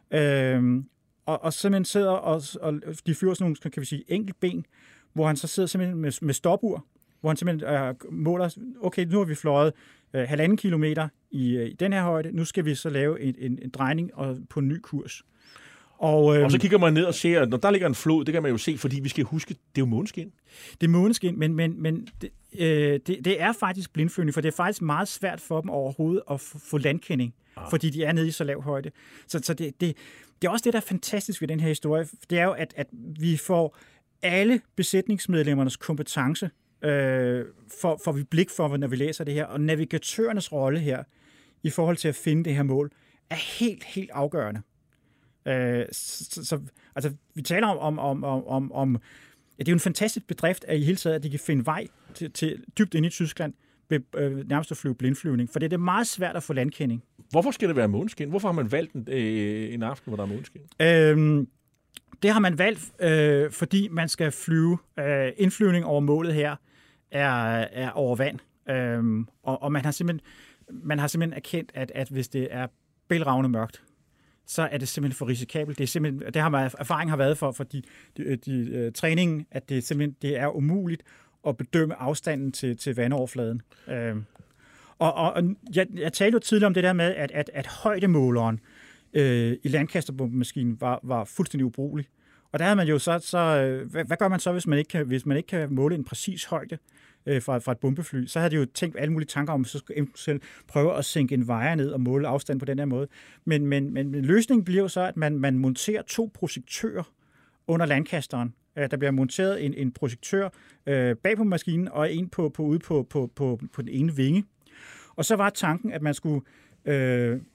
[SPEAKER 7] øh, og, og simpelthen sidder, og, og de flyver sådan nogle, kan vi sige, enkeltben, hvor han så sidder simpelthen med, med stopur, hvor han simpelthen øh, måler, okay, nu har vi fløjet øh, halvanden kilometer i, øh, i den her højde, nu skal vi så lave en, en, en drejning og på en ny kurs. Og, øh,
[SPEAKER 5] og så kigger man ned og ser, at når der ligger en flod, det kan man jo se, fordi vi skal huske, det er jo måneskin.
[SPEAKER 7] Det er måneskin, men, men, men det, øh, det, det er faktisk blindflyvning, for det er faktisk meget svært for dem overhovedet at f- få landkending, ah. fordi de er nede i så lav højde. Så, så det, det, det er også det, der er fantastisk ved den her historie, det er jo, at, at vi får alle besætningsmedlemmernes kompetence, øh, får, får vi blik for, når vi læser det her, og navigatørernes rolle her, i forhold til at finde det her mål, er helt, helt afgørende. Øh, så, så, altså, vi taler om, om, om, om, om ja, det er jo en fantastisk bedrift, at i hele taget, at de kan finde vej til, til dybt ind i Tyskland, ved øh, nærmest at flyve blindflyvning, for det er meget svært at få landkending.
[SPEAKER 5] Hvorfor skal det være måneskin? Hvorfor har man valgt en, øh, en aften, hvor der er måneskin?
[SPEAKER 7] Øhm, det har man valgt, øh, fordi man skal flyve. Øh, indflyvning over målet her er, er over vand, øh, og, og man har simpelthen man har simpelthen erkendt, at, at hvis det er bælragende mørkt, så er det simpelthen for risikabelt. Det er simpelthen, det har man, erfaring har været for, for de, de, de, uh, træningen, at det simpelthen det er umuligt at bedømme afstanden til, til vandoverfladen. Uh, og og jeg, jeg talte jo tidligere om det der med, at, at, at højdemåleren uh, i landkasterbombemaskinen var, var fuldstændig ubrugelig. Og der havde man jo så, så hvad, hvad gør man så, hvis man ikke kan, hvis man ikke kan måle en præcis højde øh, fra, fra et bombefly? Så havde de jo tænkt alle mulige tanker om, at så skulle eventuelt prøve at sænke en wire ned og måle afstand på den her måde. Men, men, men løsningen bliver jo så, at man, man monterer to projektører under landkasteren. Der bliver monteret en, en projektør øh, bag på maskinen og en på, på, ude på, på, på, på den ene vinge. Og så var tanken, at man skulle øh,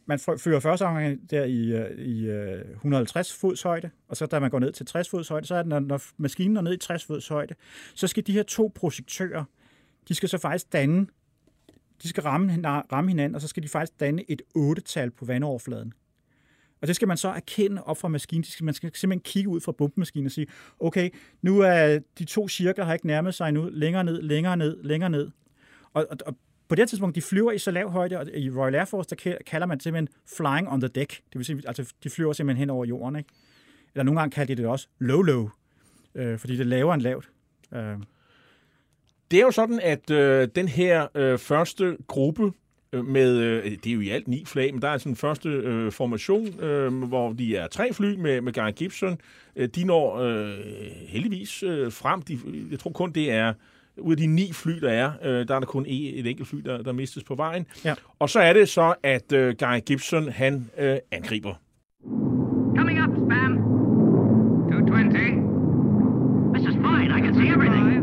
[SPEAKER 7] man flyver første gang der i, i et hundrede og halvtreds fods højde, og så da man går ned til tres fods højde, så er det, når, når maskinen er ned i tres fods højde, så skal de her to projektører, de skal så faktisk danne, de skal ramme, ramme hinanden, og så skal de faktisk danne et otte-tal på vandoverfladen. Og det skal man så erkende op fra maskinen. Man skal simpelthen kigge ud fra bombemaskinen og sige, okay, nu er de to cirkler har ikke nærmet sig nu, længere ned, længere ned, længere ned. Og, og, og på det tidspunkt, de flyver i så lav højde, og i Royal Air Force, der kalder man simpelthen flying on the deck. Det vil sige, altså de flyver simpelthen hen over jorden, ikke? Eller nogle gange kalder de det også low-low, øh, fordi det er lavere end lavt. Øh.
[SPEAKER 5] Det er jo sådan, at øh, den her øh, første gruppe øh, med, øh, det er jo i alt ni flag, men der er sådan en første øh, formation, øh, hvor de er tre fly med, med Guy Gibson. Øh, de når øh, heldigvis øh, frem. De, jeg tror kun, det er ud af de ni fly, der er, øh, der er der kun et, et enkelt fly, der, der mistes på vejen.
[SPEAKER 7] Ja.
[SPEAKER 5] Og så er det så, at øh, Guy Gibson, han øh, angriber.
[SPEAKER 9] Coming up, spam. two twenty. This is fine. I can see everything.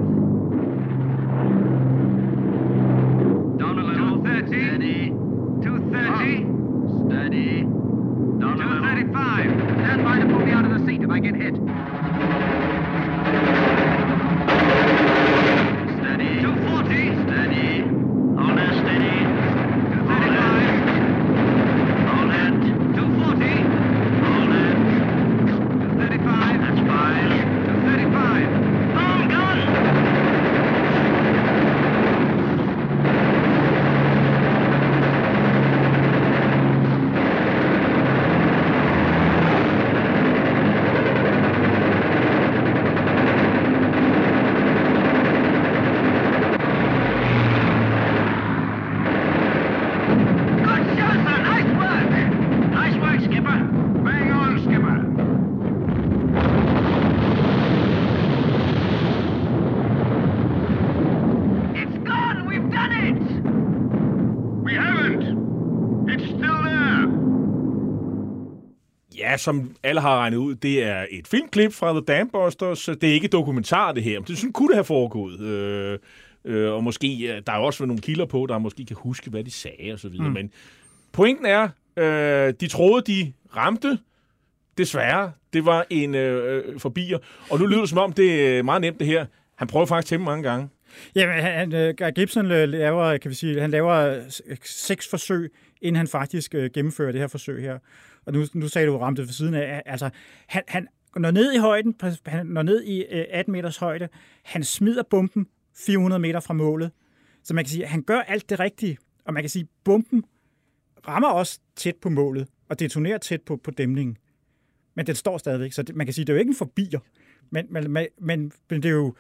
[SPEAKER 9] Down a little. two thirty. Steady. two thirty. Steady. Down a little. two thirty-five. Stand by to pull me out of the seat if I get hit. Steady. two forty. Steady. Hold it, steady. two thirty-five. Hold it. two forty. Hold it. two thirty-five. That's fine. two thirty-five. Boom, gun!
[SPEAKER 5] Som alle har regnet ud, det er et filmklip fra The Dam Busters. Det er ikke dokumentar, det her. Men det sådan kunne det have foregået. Øh, øh, og måske, der er jo også nogle kilder på, der måske kan huske, hvad de sagde og så videre. Mm. Men pointen er, øh, de troede, de ramte. Desværre, det var en øh, forbier. Og nu lyder det som om, det er meget nemt det her. Han prøver faktisk til mange gange.
[SPEAKER 7] Jamen, han, Guy Gibson laver, kan vi sige, han laver seks forsøg, inden han faktisk øh, gennemfører det her forsøg her. Og nu, nu sagde du ramte ved siden af. Altså, han, han når ned i højden, han når ned i øh, atten meters højde, han smider bomben fire hundrede meter fra målet. Så man kan sige, at han gør alt det rigtige. Og man kan sige, at bomben rammer også tæt på målet, og detonerer tæt på, på dæmningen. Men den står stadigvæk. Så det, man kan sige, at det er jo ikke en forbier. Men, men, men, men det er jo...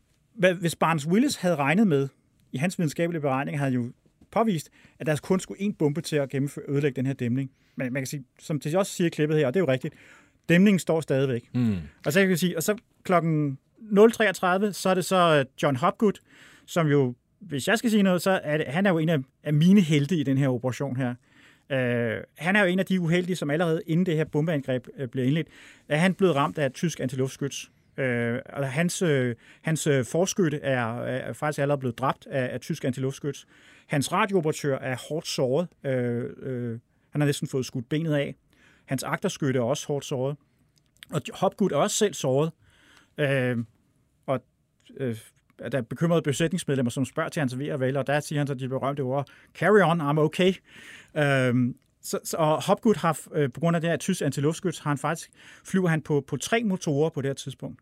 [SPEAKER 7] Hvis Barnes Willis havde regnet med, i hans videnskabelige beregning, havde jo påvist, at der kun skulle en bombe til at gennemføre, ødelægge den her dæmning. Men man kan sige, som det også siger i klippet her, og det er jo rigtigt, dæmningen står stadigvæk. Mm. Og så kan jeg sige, og så klokken nul treogtredive, så er det så John Hopgood, som jo, hvis jeg skal sige noget, så er det, han er jo en af, af mine helte i den her operation her. Uh, han er jo en af de uheldige, som allerede inden det her bombeangreb uh, bliver indledt, er han blevet ramt af et tysk antiluftskyts. Uh, og hans, uh, hans uh, forskytte er, er faktisk allerede blevet dræbt af, af tysk antiluftskyts. Hans radiooperatør er hårdt såret. Uh, uh, han har næsten fået skudt benet af. Hans agterskytte er også hårdt såret. Og Hopgood er også selv såret. Uh, og uh, der er bekymrede besætningsmedlemmer, som spørger til hans ve og vel, og der siger han så de berømte ord, carry on, I'm okay. Uh, Så, så, og Hopgood har, øh, på grund af det her tysk antiluftskyts, har han faktisk, flyver han på, på tre motorer på det her tidspunkt.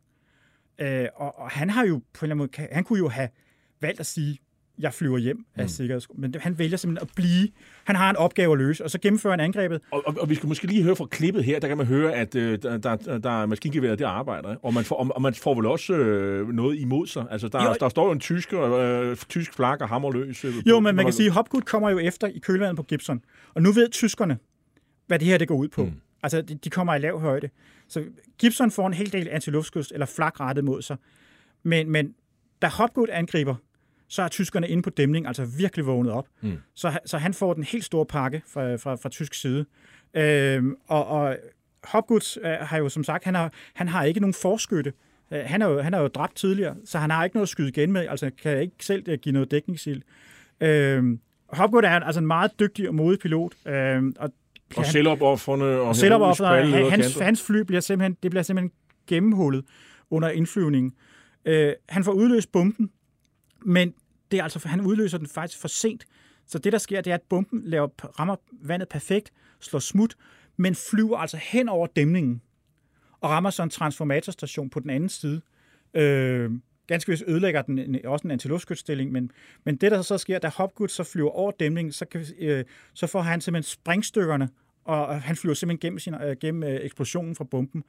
[SPEAKER 7] Øh, og, og han har jo, på en eller anden måde, han kunne jo have valgt at sige, jeg flyver hjem af mm. sikkerhedsgrunde. Men han vælger simpelthen at blive. Han har en opgave at løse, og så gennemfører han angrebet.
[SPEAKER 5] Og, og, og vi skal måske lige høre fra klippet her, der kan man høre, at øh, der, der, der er maskingeværet, det arbejder. Og man får, og, og man får vel også øh, noget imod sig. Altså, der, jo, der står jo en tysk, øh, tysk flag og hammerløs. Øh,
[SPEAKER 7] jo, men man kan sige, at Hopgood kommer jo efter i kølvandet på Gibson. Og nu ved tyskerne, hvad det her det går ud på. Mm. Altså, de, de kommer i lav højde. Så Gibson får en hel del antiluftskyts eller flak rettet mod sig. Men, men da Hopgood angriber, så er tyskerne inde på dæmning, altså virkelig vågnet op. Mm. Så, så han får den helt store pakke fra, fra, fra tysk side. Øhm, og, og Hopgood øh, har jo som sagt, han har, han har ikke nogen forskytte. Øh, han, er jo, han er jo dræbt tidligere, så han har ikke noget at skyde igen med, altså kan ikke selv uh, give noget dækningsild. Øhm, Hopgood er altså en meget dygtig og modig pilot, øhm, og
[SPEAKER 5] Og selvopoffrene og,
[SPEAKER 7] og selvopoffrene. Hans, hans fly bliver simpelthen, det bliver simpelthen gennemhullet under indflyvningen. Øh, han får udløst bomben, men det er altså, han udløser den faktisk for sent. Så det, der sker, det er, at bomben laver, rammer vandet perfekt, slår smut, men flyver altså hen over dæmningen og rammer så en transformatorstation på den anden side. Øh, ganske vist ødelægger den en, også en antiluftskytsstilling, men, men det, der så sker, da Hopgood så flyver over dæmningen, så, kan, øh, så får han simpelthen sprængstykkerne, og han flyver simpelthen gennem, sin, øh, gennem øh, eksplosionen fra bomben,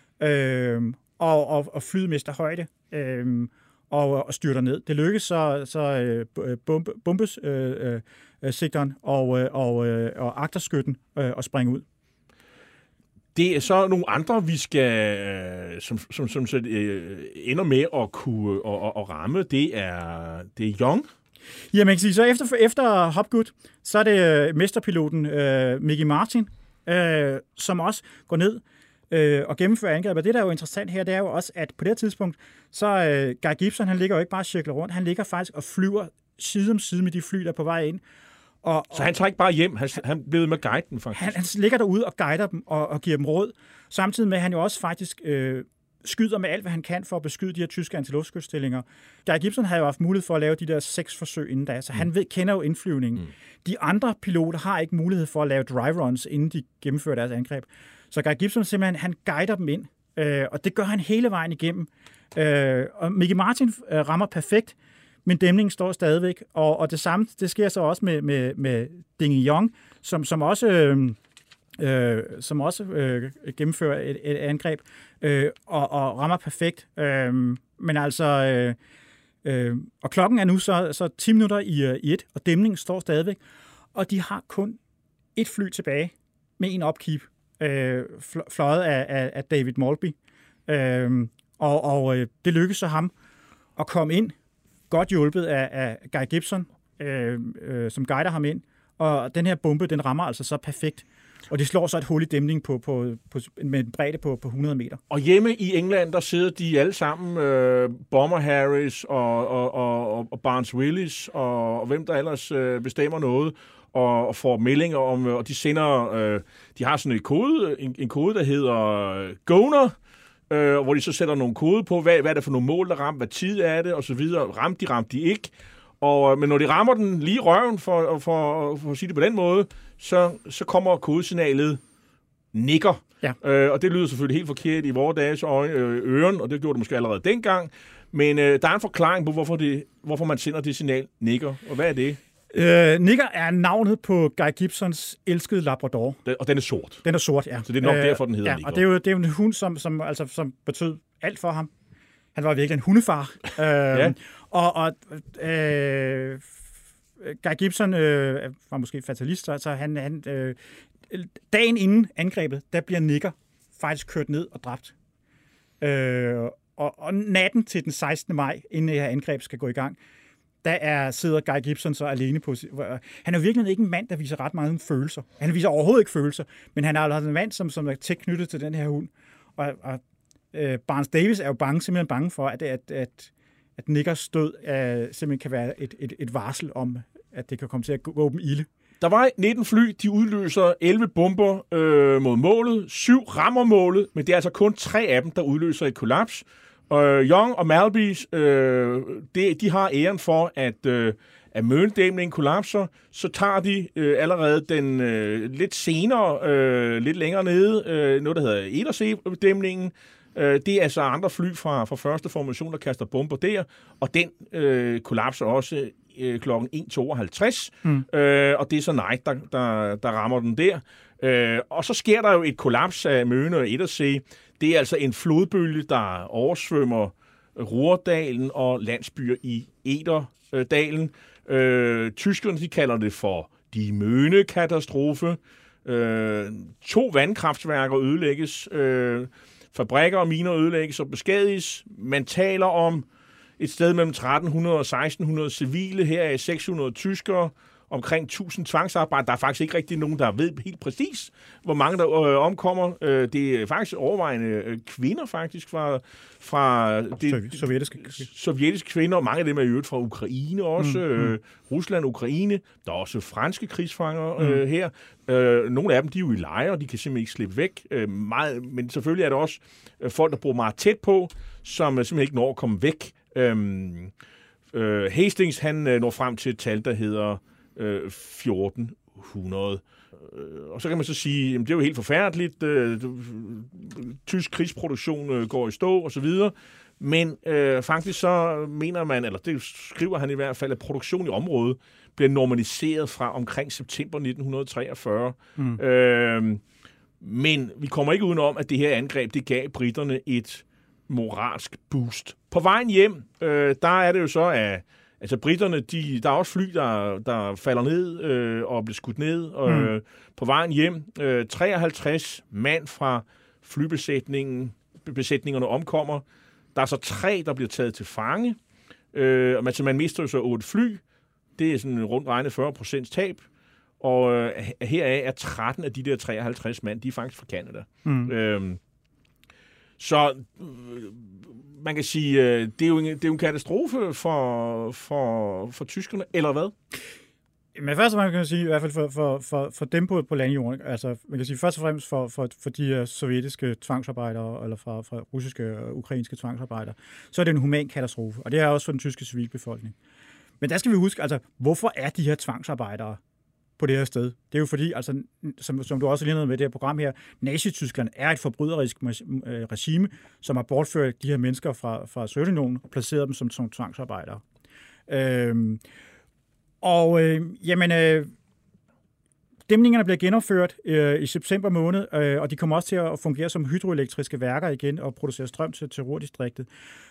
[SPEAKER 7] øh, og, og, og flyet mister højde, øh, og, og styrter ned. Det lykkes så, så øh, bombe, bombesigteren øh, og, øh, og, øh, og agterskytten øh, at springe ud.
[SPEAKER 5] Det er så nogle andre, vi skal, som, som, som så, øh, ender med at kunne og, og, og ramme. Det er, det er Young.
[SPEAKER 7] Ja, man kan sige, så efter, efter Hopgood, så er det mesterpiloten øh, Mickey Martin, øh, som også går ned øh, og gennemfører angrebet. Og det, der er jo interessant her, det er jo også, at på det her tidspunkt, så øh, Guy Gibson, han ligger jo ikke bare og cirkler rundt, han ligger faktisk og flyver side om side med de fly, der er på vej ind. Og,
[SPEAKER 5] så han tager ikke bare hjem, han, han bliver med guiden faktisk.
[SPEAKER 7] Han, han ligger derude og guider dem og, og giver dem råd, samtidig med, at han jo også faktisk øh, skyder med alt, hvad han kan for at beskyde de her tyske antiluftskytsstillinger. Guy Gibson havde jo haft mulighed for at lave de der seks forsøg inden da, så mm. han ved, kender jo indflyvningen. Mm. De andre piloter har ikke mulighed for at lave dry runs, inden de gennemfører deres angreb. Så Guy Gibson simpelthen, han guider dem ind, øh, og det gør han hele vejen igennem. Øh, og Mickey Martin øh, rammer perfekt, men dæmningen står stadigvæk, og, og det samme, det sker så også med, med, med Ding Young, som, som også, øh, øh, som også øh, gennemfører et, et angreb, øh, og, og rammer perfekt. Øh, men altså, øh, øh, og klokken er nu så, så ti minutter i, øh, i et, og dæmningen står stadigvæk, og de har kun et fly tilbage med en upkeep, øh, fløjet af, af, af David Maltby, øh, og, og øh, det lykkes så ham at komme ind, godt hjulpet af, af Guy Gibson, øh, øh, som guider ham ind. Og den her bombe, den rammer altså så perfekt. Og det slår så et hul i dæmningen på, på, på, med en bredde på, på hundrede meter.
[SPEAKER 5] Og hjemme i England, der sidder de alle sammen, øh, Bomber Harris og, og, og, og Barnes Willis, og, og hvem der ellers øh, bestemmer noget, og, og får meldinger om, og de sender, øh, de har sådan en kode, en, en kode, der hedder Goner, Øh, hvor de så sætter nogle kode på, hvad, hvad er det for nogle mål, der rammer, hvad tid er det, og så videre. Ramte de, ramte de ikke. Og, men når de rammer den lige i røven, for, for, for at sige det på den måde, så, så kommer kodesignalet nikker.
[SPEAKER 7] Ja.
[SPEAKER 5] Øh, og det lyder selvfølgelig helt forkert i vores dages øjne, øh, øren, og det gjorde det måske allerede dengang. Men øh, der er en forklaring på, hvorfor, det, hvorfor man sender det signal nikker. Og hvad er det?
[SPEAKER 7] Øh, Nikker er navnet på Guy Gibsons elskede Labrador.
[SPEAKER 5] Den, og den er sort?
[SPEAKER 7] Den er sort, ja.
[SPEAKER 5] Så det er nok øh, derfor, den hedder
[SPEAKER 7] ja,
[SPEAKER 5] Nikker.
[SPEAKER 7] Og det er jo, det er jo en hund, som, som, altså, som betød alt for ham. Han var virkelig en hundefar. øh, ja. Og, og øh, Guy Gibson øh, var måske fatalist, så han, han, øh, dagen inden angrebet, der bliver Nikker faktisk kørt ned og dræbt. Øh, og, og natten til den sekstende maj, inden det her angreb skal gå i gang, der er, sidder Guy Gibson så alene på... Han er virkelig ikke en mand, der viser ret meget følelser. Han viser overhovedet ikke følelser, men han er altså en mand, som, som er tæt knyttet til den her hund. Og, og øh, Barnes Davis er jo bange, simpelthen bange for, at, at, at, at Nickers død øh, simpelthen kan være et, et, et varsel om, at det kan komme til at gå dem ilde.
[SPEAKER 5] Der var nitten fly, de udløser elleve bomber øh, mod målet. syv rammer målet, men det er altså kun tre af dem, der udløser et kollaps. Og Young og Maltby, øh, de, de har æren for, at, øh, at møndæmningen kollapser. Så tager de øh, allerede den øh, lidt senere, øh, lidt længere nede, øh, noget der hedder Edersee-dæmningen. Øh, det er altså andre fly fra, fra første formation, der kaster bomber der. Og den øh, kollapser også øh, klokken en tooghalvtreds. Mm. Øh, og det er så Knight, der, der, der rammer den der. Øh, og så sker der jo et kollaps af Möhne og Edersee. Det er altså en flodbølge, der oversvømmer Ruhrdalen og landsbyer i Ederdalen. Øh, tyskerne, de kalder det for de Möhne-katastrofe. Øh, to vandkraftværker ødelægges. Øh, fabrikker og miner ødelægges og beskadiges. Man taler om et sted mellem tretten hundrede og seksten hundrede civile. Her er seks hundrede tyskere omkring tusind tvangsarbejde. Der er faktisk ikke rigtig nogen, der ved helt præcis, hvor mange der øh, omkommer. Øh, det er faktisk overvejende øh, kvinder faktisk fra, fra det,
[SPEAKER 7] sovjetiske.
[SPEAKER 5] sovjetiske kvinder, og mange af dem er i øvrigt fra Ukraine også. Mm, øh,
[SPEAKER 7] mm.
[SPEAKER 5] Rusland, Ukraine. Der er også franske krigsfanger øh, mm. her. Øh, nogle af dem, de er jo i lejre, de kan simpelthen ikke slippe væk. Øh, meget, men selvfølgelig er der også øh, folk, der bor meget tæt på, som øh, simpelthen ikke når at komme væk. Øh, øh, Hastings, han øh, når frem til et tal, der hedder øh, fjorten hundrede. Øh, og så kan man så sige, jamen, det er jo helt forfærdeligt. Øh, tysk krigsproduktion øh, går i stå, og så videre. Men øh, faktisk så mener man, eller det skriver han i hvert fald, at produktion i området bliver normaliseret fra omkring september nitten treogfyrre. Mm. Øh, men vi kommer ikke udenom, at det her angreb, det gav britterne et moralsk boost. På vejen hjem, øh, der er det jo så, at altså britterne, de, der er også fly, der, der falder ned øh, og bliver skudt ned. Og, mm. øh, på vejen hjem, øh, treoghalvtreds mand fra flybesætningen, besætningerne omkommer. Der er så tre, der bliver taget til fange. Øh, og man, så man mister jo så otte fly. Det er sådan rundt regnet fyrre procent tab. Og øh, heraf er tretten af de der treoghalvtreds mand, de er faktisk fra Canada. Mm. Øh, så øh, man kan sige, øh, det, er jo en, det er jo en katastrofe for, for, for tyskerne, eller hvad?
[SPEAKER 7] Men først og fremmest kan man sige, i hvert fald for, for, for, for dem på, på landjorden, altså man kan sige først og fremmest for, for, for de her sovjetiske tvangsarbejdere, eller fra, fra russiske og ukrainske tvangsarbejdere, så er det en human katastrofe, og det er også for den tyske civilbefolkning. Men der skal vi huske, altså hvorfor er de her tvangsarbejdere på det her sted? Det er jo fordi, altså, som, som du også lige med det her program her, Nazi-Tyskland er et forbryderisk regime, som har bortført de her mennesker fra, fra Sovjetunionen og placeret dem som, som tvangsarbejdere. Øhm, Og øh, jamen, øh, dæmningerne bliver genopført øh, i september måned, øh, og de kommer også til at fungere som hydroelektriske værker igen og producere strøm til, til Ruhrdistriktet.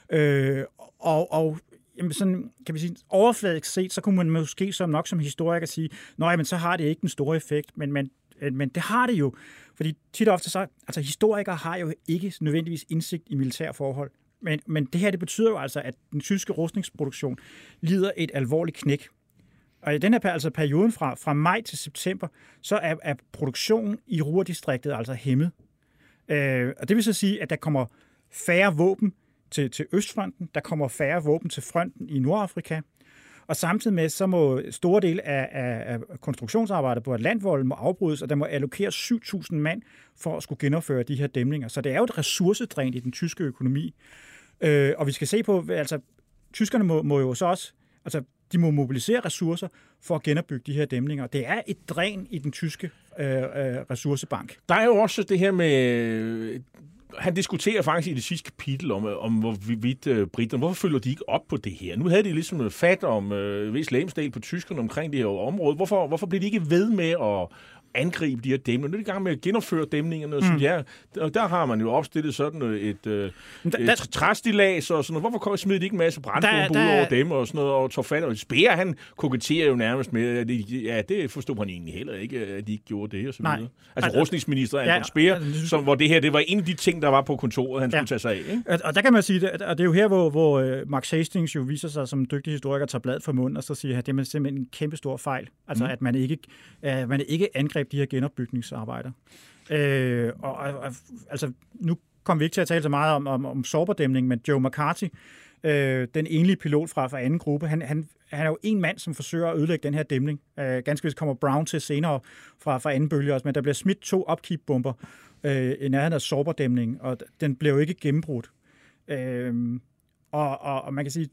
[SPEAKER 7] Øh, og og jamen, sådan, kan vi sige, overfladisk set, så kunne man måske som nok som historiker sige, nej, men så har det ikke den store effekt, men, men, men det har det jo, fordi tit og ofte så, altså historikere har jo ikke nødvendigvis indsigt i militære forhold. Men, men det her, det betyder jo altså, at den tyske rustningsproduktion lider et alvorligt knæk. Og i den her altså perioden fra, fra maj til september, så er, er produktionen i Ruhrdistriktet altså hæmmet. Øh, og det vil så sige, at der kommer færre våben til, til Østfronten, der kommer færre våben til fronten i Nordafrika, og samtidig med, så må store dele af, af, af konstruktionsarbejdet på Atlantvolden må afbrydes, og der må allokeres syv tusind mand for at skulle genopføre de her dæmninger. Så det er jo et ressourcedræn i den tyske økonomi. Øh, og vi skal se på, altså tyskerne må, må jo så også, altså de må mobilisere ressourcer for at genopbygge de her dæmninger. Det er et dræn i den tyske øh, øh, ressourcebank.
[SPEAKER 5] Der er jo også det her med... Han diskuterer faktisk i det sidste kapitel om, om hvorvidt uh, britterne, hvorfor følger de ikke op på det her? Nu havde de ligesom fat om uh, vis lægemsdel på tyskerne omkring det her område. Hvorfor, hvorfor bliver de ikke ved med at angribe de her dæmninger? Nu er de i gang med at genopføre dæmningerne. Mm. Ja, og der har man jo opstillet sådan et, et, et træstillads og sådan noget. Hvorfor smider de ikke en masse brandbomber ud over dem og sådan noget, og tog fat? Og Speer, han koketterer jo nærmest med, at de, ja, det forstod han egentlig heller ikke, at de ikke gjorde det og så videre. Altså, altså rustningsminister Anton ja, Speer, som, hvor det her, det var en af de ting, der var på kontoret, han ja. skulle tage sig af. Ikke?
[SPEAKER 7] Og der kan man sige, og det er jo her, hvor, hvor Max Hastings jo viser sig som en dygtig historiker, tager blad for munden, og så siger, at det er simpelthen en kæmpe stor fejl. Altså, mm. at man ikke, at man ikke angreb de her genopbygningsarbejder. Øh, og, og, altså, nu kommer vi ikke til at tale så meget om, om, om sårberdæmning, men Joe McCarthy, øh, den enlige pilot fra, fra anden gruppe, han, han, han er jo en mand, som forsøger at ødelægge den her dæmning. Øh, ganske vist kommer Brown til senere fra, fra anden bølge også, men der bliver smidt to upkeep-bomber øh, i nærheden af sårberdæmningen, og den blev jo ikke gennembrudt. Øh, og, og, og man kan sige,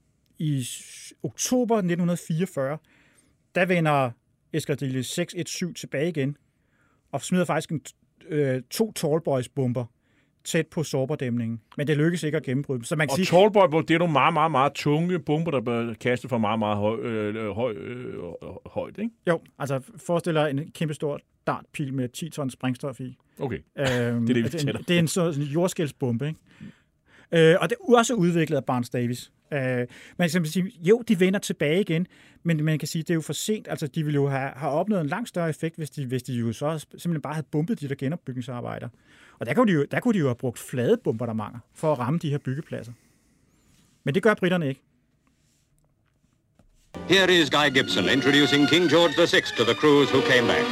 [SPEAKER 7] i oktober nitten fireogfyrre, der vender Eskadrille seks et syv tilbage igen, og smider faktisk en, øh, to Tallboys-bomber tæt på sårberdæmningen. Men det lykkes ikke at gennembryde dem. Så man kan
[SPEAKER 5] og
[SPEAKER 7] sige,
[SPEAKER 5] Tallboy, det er nogle meget, meget, meget tunge bomber, der bliver kastet fra meget, meget høj, øh, høj, øh, højt, ikke?
[SPEAKER 7] Jo, altså forestil dig en kæmpe stor dartpil med ti ton sprængstof i.
[SPEAKER 5] Okay,
[SPEAKER 7] øhm,
[SPEAKER 5] det er det, vi
[SPEAKER 7] altså,
[SPEAKER 5] tæller.
[SPEAKER 7] Det er en sådan jordskældsbombe, ikke? Øh, og det er også udviklet af Barnes Davis. Øh, man kan sige, jo, de vender tilbage igen, men man kan sige, det er jo for sent. Altså, de ville jo have, have opnået en langt større effekt, hvis de, hvis de jo så simpelthen bare havde bumpet de der genopbygningsarbejder. Og der kunne de jo, der kunne de jo have brugt flade bombardementer for at ramme de her byggepladser. Men det gør britterne ikke.
[SPEAKER 12] Here is Guy Gibson introducing King George the Sixth to the crews who came back.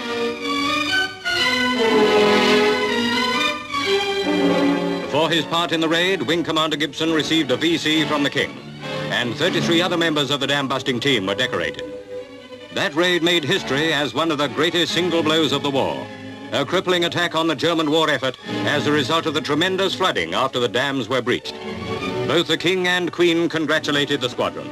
[SPEAKER 12] For his part in the raid, Wing Commander Gibson received a V C from the King, and thirty-three other members of the dam-busting team were decorated. That raid made history as one of the greatest single blows of the war, a crippling attack on the German war effort as a result of the tremendous flooding after the dams were breached. Both the King and Queen congratulated the squadron.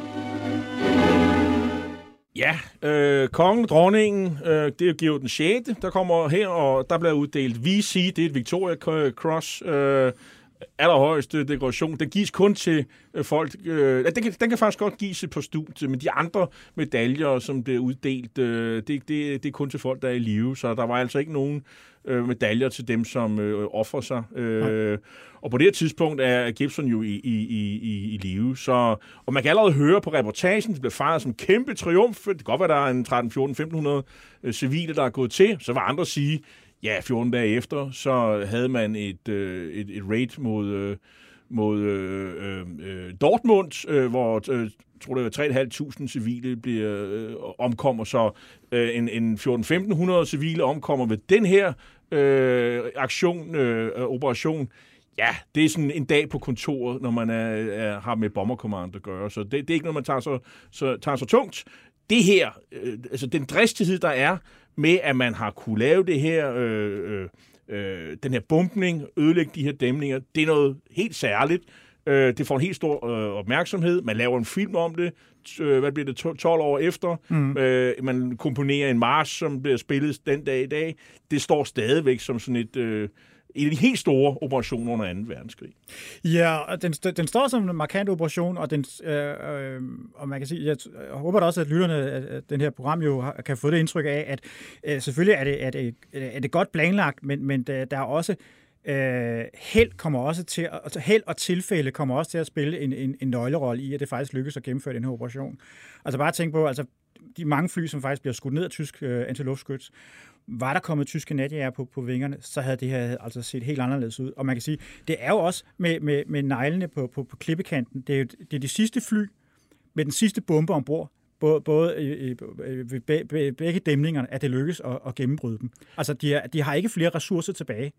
[SPEAKER 5] Ja, øh, kongen, dronningen, øh, det er Georg den sjette, der kommer her, og der bliver uddelt V C, det er et Victoria Cross, øh, allerhøjeste dekoration. Den gives kun til øh, folk, øh, den, kan, den kan faktisk godt gives på studiet, men de andre medaljer, som bliver uddelt, øh, det, det, det er kun til folk, der er i live, så der var altså ikke nogen øh, medaljer til dem, som øh, offrer sig. Øh, og på det her tidspunkt er Gibson jo i, i, i, i live, så, og man kan allerede høre på reportagen, det bliver fejret som en kæmpe triumf. Det kan godt være, der er en tretten, fjorten, femten hundrede øh, civile, der er gået til, så var andre sige, ja, fjorten dage efter, så havde man et, øh, et, et raid mod, øh, mod øh, øh, Dortmund, øh, hvor øh, tror det var tre tusind fem hundrede civile bliver øh, omkommer, så øh, en, en fjorten til femten hundrede civile omkommer ved den her øh, aktion, øh, operation. Ja, det er sådan en dag på kontoret, når man er, er, har med Bomber Command at gøre, så det, det er ikke noget, man tager så, så, tager så tungt. Det her, øh, altså den dristighed, der er med, at man har kunne lave det her, øh, øh, den her bombning, ødelægge de her dæmninger, det er noget helt særligt. Øh, det får en helt stor øh, opmærksomhed. Man laver en film om det, øh, hvad bliver det, tolv år efter. Mm. Øh, man komponerer en march, som bliver spillet den dag i dag. Det står stadigvæk som sådan et... Øh, en af de helt store operationer under anden verdenskrig.
[SPEAKER 7] Ja, den, den står som en markant operation, og, den, øh, øh, og man kan sige, jeg, jeg håber da også, at lytterne af den her program jo har, kan få det indtryk af, at øh, selvfølgelig er det, er, det, er det godt planlagt, men, men der, der er også øh, held kommer også til, altså held og tilfælde kommer også til at spille en, en, en nøglerolle i, at det faktisk lykkes at gennemføre den her operation. Altså bare tænk på, altså de mange fly, som faktisk bliver skudt ned af tysk øh, antiluftskyts, var der kommet tyske natjæger på, på vingerne, så havde det her altså set helt anderledes ud. Og man kan sige, det er jo også med, med, med neglene på, på, på klippekanten. Det er jo det er de sidste fly med den sidste bombe ombord, både, både ved begge dæmningerne, at det lykkes at, at gennembryde dem. Altså, de, er, de har ikke flere ressourcer tilbage.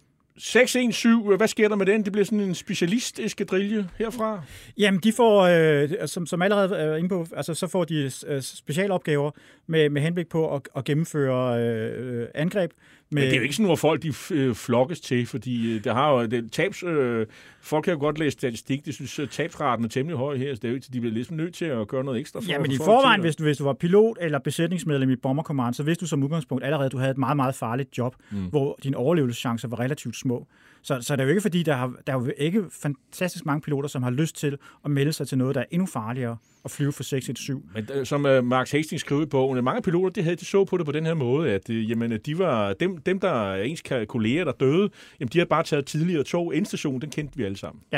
[SPEAKER 5] seks en syv, hvad sker der med den? Det bliver sådan en specialist-eskadrille herfra?
[SPEAKER 7] Jamen, de får, øh, som, som allerede er inde på, altså, så får de øh, specialopgaver med, med henblik på at, at gennemføre øh, angreb. Med...
[SPEAKER 5] Men det er jo ikke sådan, hvor folk de øh, flokkes til, fordi øh, der har jo det, tabs... Øh, folk kan jo godt læse statistik, det synes, at tabsraten er temmelig høj her, så det er jo ikke, de bliver ligesom nødt til at gøre noget ekstra for.
[SPEAKER 7] Ja, men i forvejen, hvis du, hvis du var pilot eller besætningsmedlem i Bomber Command, så vidste du som udgangspunkt allerede, at du havde et meget, meget farligt job, mm. hvor dine overlevelseschancer var relativt små. Så, så det er jo ikke fordi, der, har, der er jo ikke fantastisk mange piloter, som har lyst til at melde sig til noget, der er endnu farligere at flyve for seks et syv.
[SPEAKER 5] Men uh, som uh, Max Hastings skrev i bogen, mange piloter, de havde de så på det på den her måde, at uh, jamen, de var, dem, dem, der er ens kolleger, der døde, jamen, de har bare taget tidligere tog. Endstationen, den kendte vi alle sammen.
[SPEAKER 7] Ja,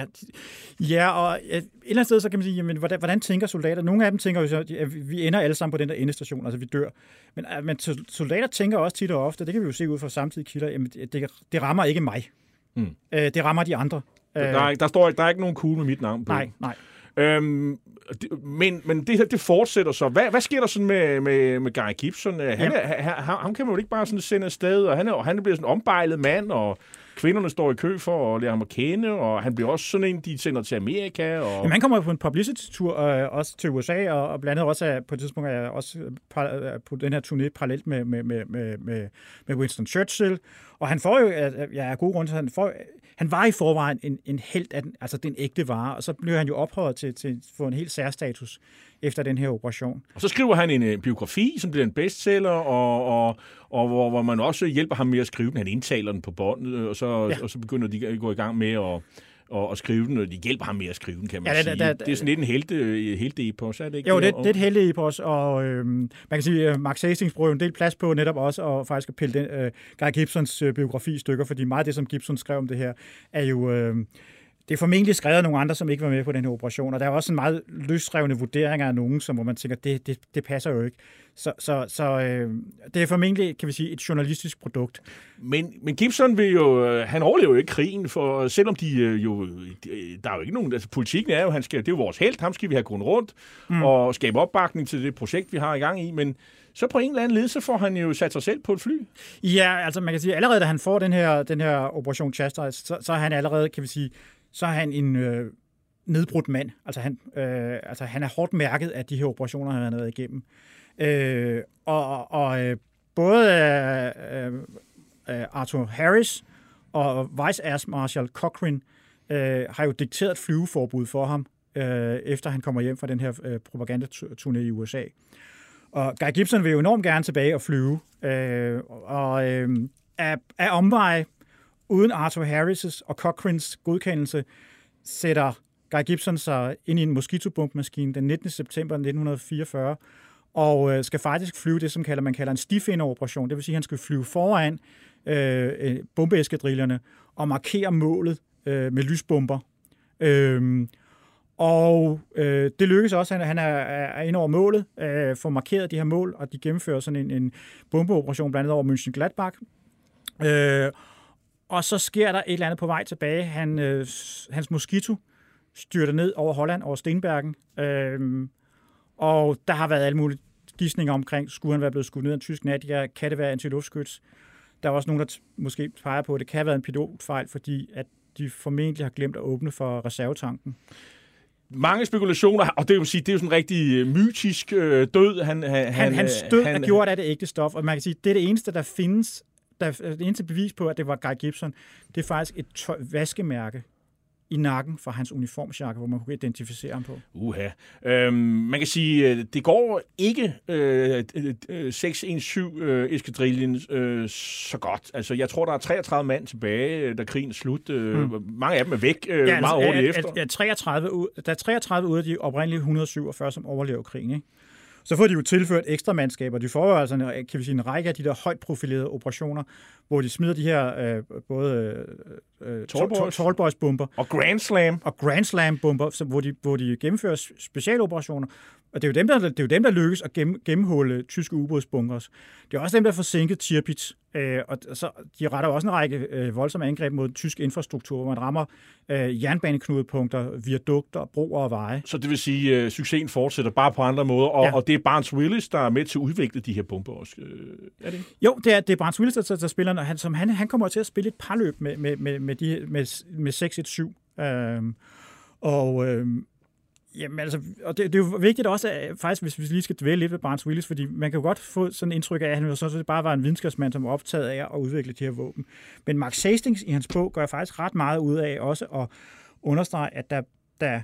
[SPEAKER 7] ja og et eller andet sted, så kan man sige, jamen, hvordan, hvordan tænker soldater? Nogle af dem tænker jo så, at vi ender alle sammen på den der endestation, altså vi dør. Men, men soldater tænker også tit og ofte, det kan vi jo se ud fra samtidige kilder, jamen, det, det rammer ikke mig. Mm. Øh, det rammer de andre.
[SPEAKER 5] Der er, der, står, der er ikke nogen kugle med mit navn på.
[SPEAKER 7] Nej, nej.
[SPEAKER 5] Øhm, det, men, men det her, det fortsætter så. Hvad, hvad sker der sådan med, med, med Guy Gibson? Han, ja. er, han, ham kan man jo ikke bare sådan sende afsted, og han, er, og han bliver sådan en ombejlet mand, og kvinderne står i kø for at lære ham at kende, og han bliver også sådan en, de sender til Amerika. Og...
[SPEAKER 7] Jamen, han kommer på en publicity-tur øh, også til U S A, og, og blandt andet også er, på et tidspunkt er også par, på den her turné parallelt med, med, med, med, med Winston Churchill. Og han får jo, ja, god grund til, han får, han var i forvejen en, en helt af den, altså den ægte vare, og så blev han jo ophøjet til, til at få en helt særstatus efter den her operation.
[SPEAKER 5] Og så skriver han en, en biografi, som bliver en bestseller, og, og, og hvor, hvor man også hjælper ham med at skrive den. Han indtaler den på båndet, og så, ja. og så begynder de at gå i gang med at og, og skrive den, og de hjælper ham med at skrive den, kan man ja, sige. Da, da, da, det er sådan lidt en helte, helte-epos, er det ikke?
[SPEAKER 7] Jo, det, det er et helte-epos, og øhm, man kan sige, at Max Hastings bruger en del plads på netop også, og faktisk at pille den, øh, Guy Gibsons øh, biografi i stykker, fordi meget af det, som Gibson skrev om det her, er jo... Øh, det er formentlig skrevet af nogle andre, som ikke var med på den her operation, og der er også en meget løsrevne vurderinger af nogen, som, hvor man tænker, det, det, det passer jo ikke. Så, så, så øh, det er formentlig, kan vi sige, et journalistisk produkt.
[SPEAKER 5] Men, men Gibson vil jo, han overlever jo ikke krigen, for selvom de jo, der er jo ikke nogen, altså politikken er jo, han skal, det er jo vores helt, ham skal vi have kun rundt, mm. og skabe opbakning til det projekt, vi har i gang i, men så på en eller anden led, så får han jo sat sig selv på et fly.
[SPEAKER 7] Ja, altså man kan sige, allerede da han får den her, den her Operation Chastise, så, så er han allerede, kan vi sige, så er han en øh, nedbrudt mand. Altså han, øh, altså han er hårdt mærket af de her operationer, han har været igennem. Øh, og og øh, både øh, øh, Arthur Harris og Vice Air Marshal Cochrane øh, har jo dikteret flyveforbud for ham, øh, efter han kommer hjem fra den her øh, propagandaturné i U S A. Og Guy Gibson vil jo enormt gerne tilbage og flyve. Øh, og øh, af, af omveje, uden Arthur Harris' og Cochranes godkendelse, sætter Guy Gibson sig ind i en Mosquito-bombemaskine den nittende september nitten fireogfyrre, og øh, skal faktisk flyve det, som kalder, man kalder en stifinderoperation. Det vil sige, at han skal flyve foran øh, bombeeskadrillerne og markere målet øh, med lysbomber. Øh, og øh, det lykkes også, at han er, er inde over målet, øh, får markeret de her mål, og de gennemfører sådan en, en bombeoperation blandt andet over Mönchengladbach. Øh, og så sker der et eller andet på vej tilbage. Han, øh, hans Mosquito styrter ned over Holland, over Stenbergen. Øh, og der har været alle mulige gidsninger omkring, skulle han være blevet skudt ned af en tysk natjæger, kan det være antiluftskyts? Der er også nogen, der t- måske peger på, at det kan have været en pilotfejl, fordi at de formentlig har glemt at åbne for reservetanken.
[SPEAKER 5] Mange spekulationer, og det vil sige, det er jo sådan en rigtig mytisk øh, død. Han, han,
[SPEAKER 7] han, hans død
[SPEAKER 5] han,
[SPEAKER 7] er gjort af det ægte stof, og man kan sige, det er det eneste, der findes, der, det eneste bevis på, at det var Guy Gibson, det er faktisk et tøj, vaskemærke i nakken fra hans uniformsjakke, hvor man kunne identificere ham på.
[SPEAKER 5] Uha. Øhm, man kan sige, det går ikke øh, seks et syv øh, eskadrillen øh, så godt. Altså, jeg tror, der er treogtredive mand tilbage, da krigen er slut. Øh, hmm. Mange af dem er væk øh, ja, meget hurtigt efter.
[SPEAKER 7] Ja, treogtredive ud, der er treogtredive ud af de oprindelige et hundrede og syvogfyrre, som overlever krigen, ikke? Så får de jo tilført ekstra mandskaber. De får jo altså en, kan vi sige, en række af de der højt profilerede operationer, hvor de smider de her øh, både øh, Tallboys-bomber
[SPEAKER 5] og Grand Slam
[SPEAKER 7] og Grand Slam-bomber, som, hvor, de, hvor de gennemfører specialoperationer. Og det er jo dem, der, det er jo dem, der lykkes at gem, gennemhulle tyske ubådsbunkers. Det er også dem, der forsinket Tirpitz. Øh, og så, de retter også en række øh, voldsomme angreb mod tysk infrastruktur, hvor man rammer øh, jernbaneknudepunkter, viadukter, broer og veje.
[SPEAKER 5] Så det vil sige, at øh, succesen fortsætter bare på andre måder, og, ja. og det er Barnes Willis, der er med til at udvikle de her bomber også. Øh, er det?
[SPEAKER 7] Jo, det er, det er Barnes Willis, der, der spiller, han, som han, han kommer til at spille et parløb med, med, med, med, de, med, med seks et syv. Øh, og... Øh, Jamen, altså, og det, det er jo vigtigt også, at, faktisk, hvis vi lige skal dvæle lidt ved Barnes Willis, fordi man kan jo godt få sådan et indtryk af, at han så det bare var en videnskabsmand, som var optaget af at udvikle de her våben. Men Max Hastings i hans bog gør faktisk ret meget ud af også at understrege, at da, da,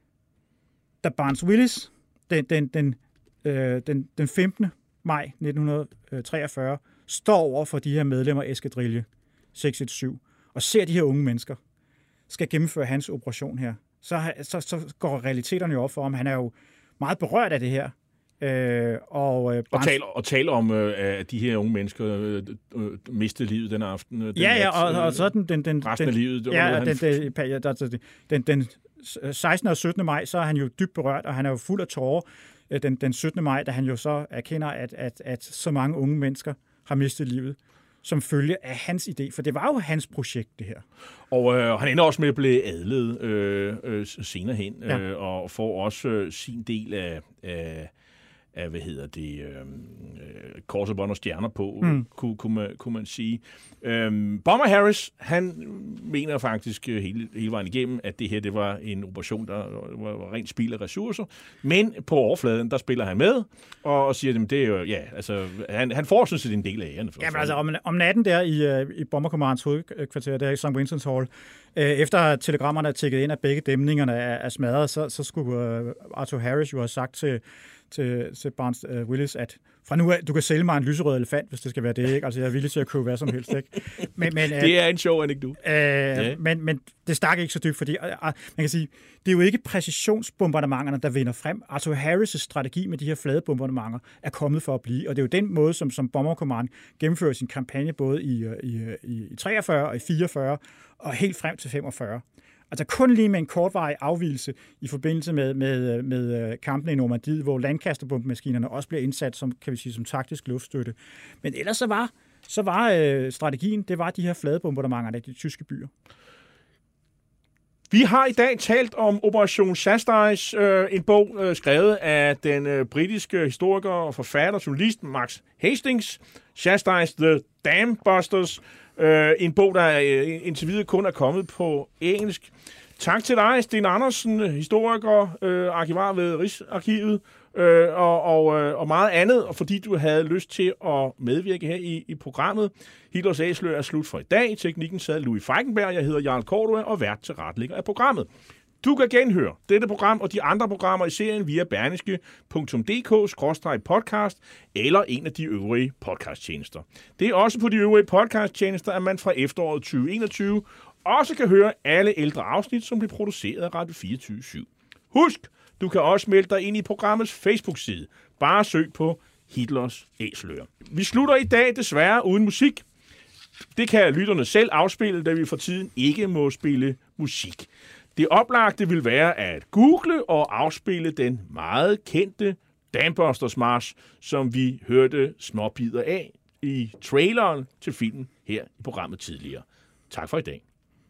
[SPEAKER 7] da Barnes Willis den, den, den, øh, den, den femtende maj nitten treogfyrre står over for de her medlemmer af eskadrille seks et syv og ser de her unge mennesker, skal gennemføre hans operation her, Så, så, så går realiteterne jo op for ham. Han er jo meget berørt af det her. Øh, og, øh,
[SPEAKER 5] og, taler, og taler om, øh, at de her unge mennesker øh, øh, mistede livet den aften. Den
[SPEAKER 7] ja, ja, og, og så den... den, den
[SPEAKER 5] resten af livet.
[SPEAKER 7] Ja, den, den, den, den, den sekstende og syttende maj, så er han jo dybt berørt, og han er jo fuld af tårer. Den, den syttende maj, da han jo så erkender, at, at, at så mange unge mennesker har mistet livet som følge af hans idé, for det var jo hans projekt, det her.
[SPEAKER 5] Og øh, han ender også med at blive adlet øh, øh, senere hen, ja. øh, og får også øh, sin del af, af, af, hvad hedder det, øh, kors og bånd og stjerner på, mm. kunne, kunne, man, kunne man sige. Øhm, Bomber Harris, han mener faktisk hele, hele vejen igennem, at det her, det var en operation, der var, var rent spild af ressourcer, men på overfladen, der spiller han med, og, og siger, at det er jo, ja, altså, han, han får sådan set en del af æren.
[SPEAKER 7] Ja, men altså, om, om natten der i, i Bomber Commands hovedkvarter, der i Sankt Vincent's Hall, øh, efter telegrammerne er tækket ind, at begge dæmningerne er, er smadret, så, så skulle uh, Arthur Harris jo have sagt til til, til Barnes uh, Willis, at fra nu af, du kan sælge mig en lyserød elefant, hvis det skal være det, ikke? Altså, jeg er villig til at købe hvad som helst, ikke? Men, men,
[SPEAKER 5] det er en sjov anekdote.
[SPEAKER 7] Uh, yeah. men, men det stak ikke så dybt, fordi uh, man kan sige, det er jo ikke præcisionsbombardementerne, der vinder frem. Arthur Harris' strategi med de her flade bombardementer er kommet for at blive, og det er jo den måde, som, som Bomber Command gennemfører sin kampagne, både i, i, i, i treogfyrre og i fireogfyrre, og helt frem til femogfyrre. Altså kun lige med en kortvarig afvigelse i forbindelse med, med, med kampene i Normandiet, hvor Lancaster-bombemaskinerne også bliver indsat som, kan vi sige, som taktisk luftstøtte. Men ellers så var, så var øh, strategien, det var de her flade bombardementer af de tyske byer.
[SPEAKER 5] Vi har i dag talt om Operation Chastise, øh, en bog øh, skrevet af den øh, britiske historiker og forfatter og journalist Max Hastings. Chastise, The Dam Busters. Øh, en bog, der øh, indtil videre kun er kommet på engelsk. Tak til dig, Sten Andersen, historiker, øh, arkivar ved Rigsarkivet, øh, og, og, øh, og meget andet, og fordi du havde lyst til at medvirke her i, i programmet. Hitlers Æseløer er slut for i dag. I teknikken sad Louis Feigenberg, jeg hedder Jarl Cordua, og vært til retlægger af programmet. Du kan genhøre dette program og de andre programmer i serien via berlingske punktum d k skråstreg podcast eller en af de øvrige podcasttjenester. Det er også på de øvrige podcasttjenester, at man fra efteråret tyve enogtyve også kan høre alle ældre afsnit, som blev produceret af Radio fireogtyve syv. Husk, du kan også melde dig ind i programmets Facebook-side. Bare søg på Hitlers Æseløer. Vi slutter i dag desværre uden musik. Det kan lytterne selv afspille, da vi for tiden ikke må spille musik. Det oplagte vil være at google og afspille den meget kendte Dambusters March, som vi hørte småbider af i traileren til filmen her i programmet tidligere. Tak for i dag.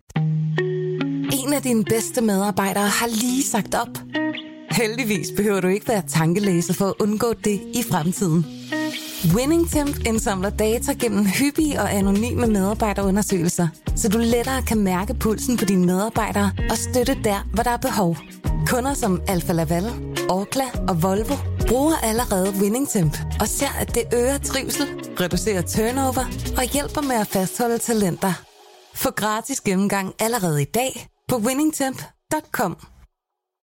[SPEAKER 1] En af dine bedste medarbejdere har lige sagt op. Heldigvis behøver du ikke være tankelæser for at undgå det i fremtiden. WinningTemp indsamler data gennem hyppige og anonyme medarbejderundersøgelser, så du lettere kan mærke pulsen på dine medarbejdere og støtte der, hvor der er behov. Kunder som Alfa Laval, Orkla og Volvo bruger allerede WinningTemp og ser, at det øger trivsel, reducerer turnover og hjælper med at fastholde talenter. Få gratis gennemgang allerede i dag på winningtemp punktum com.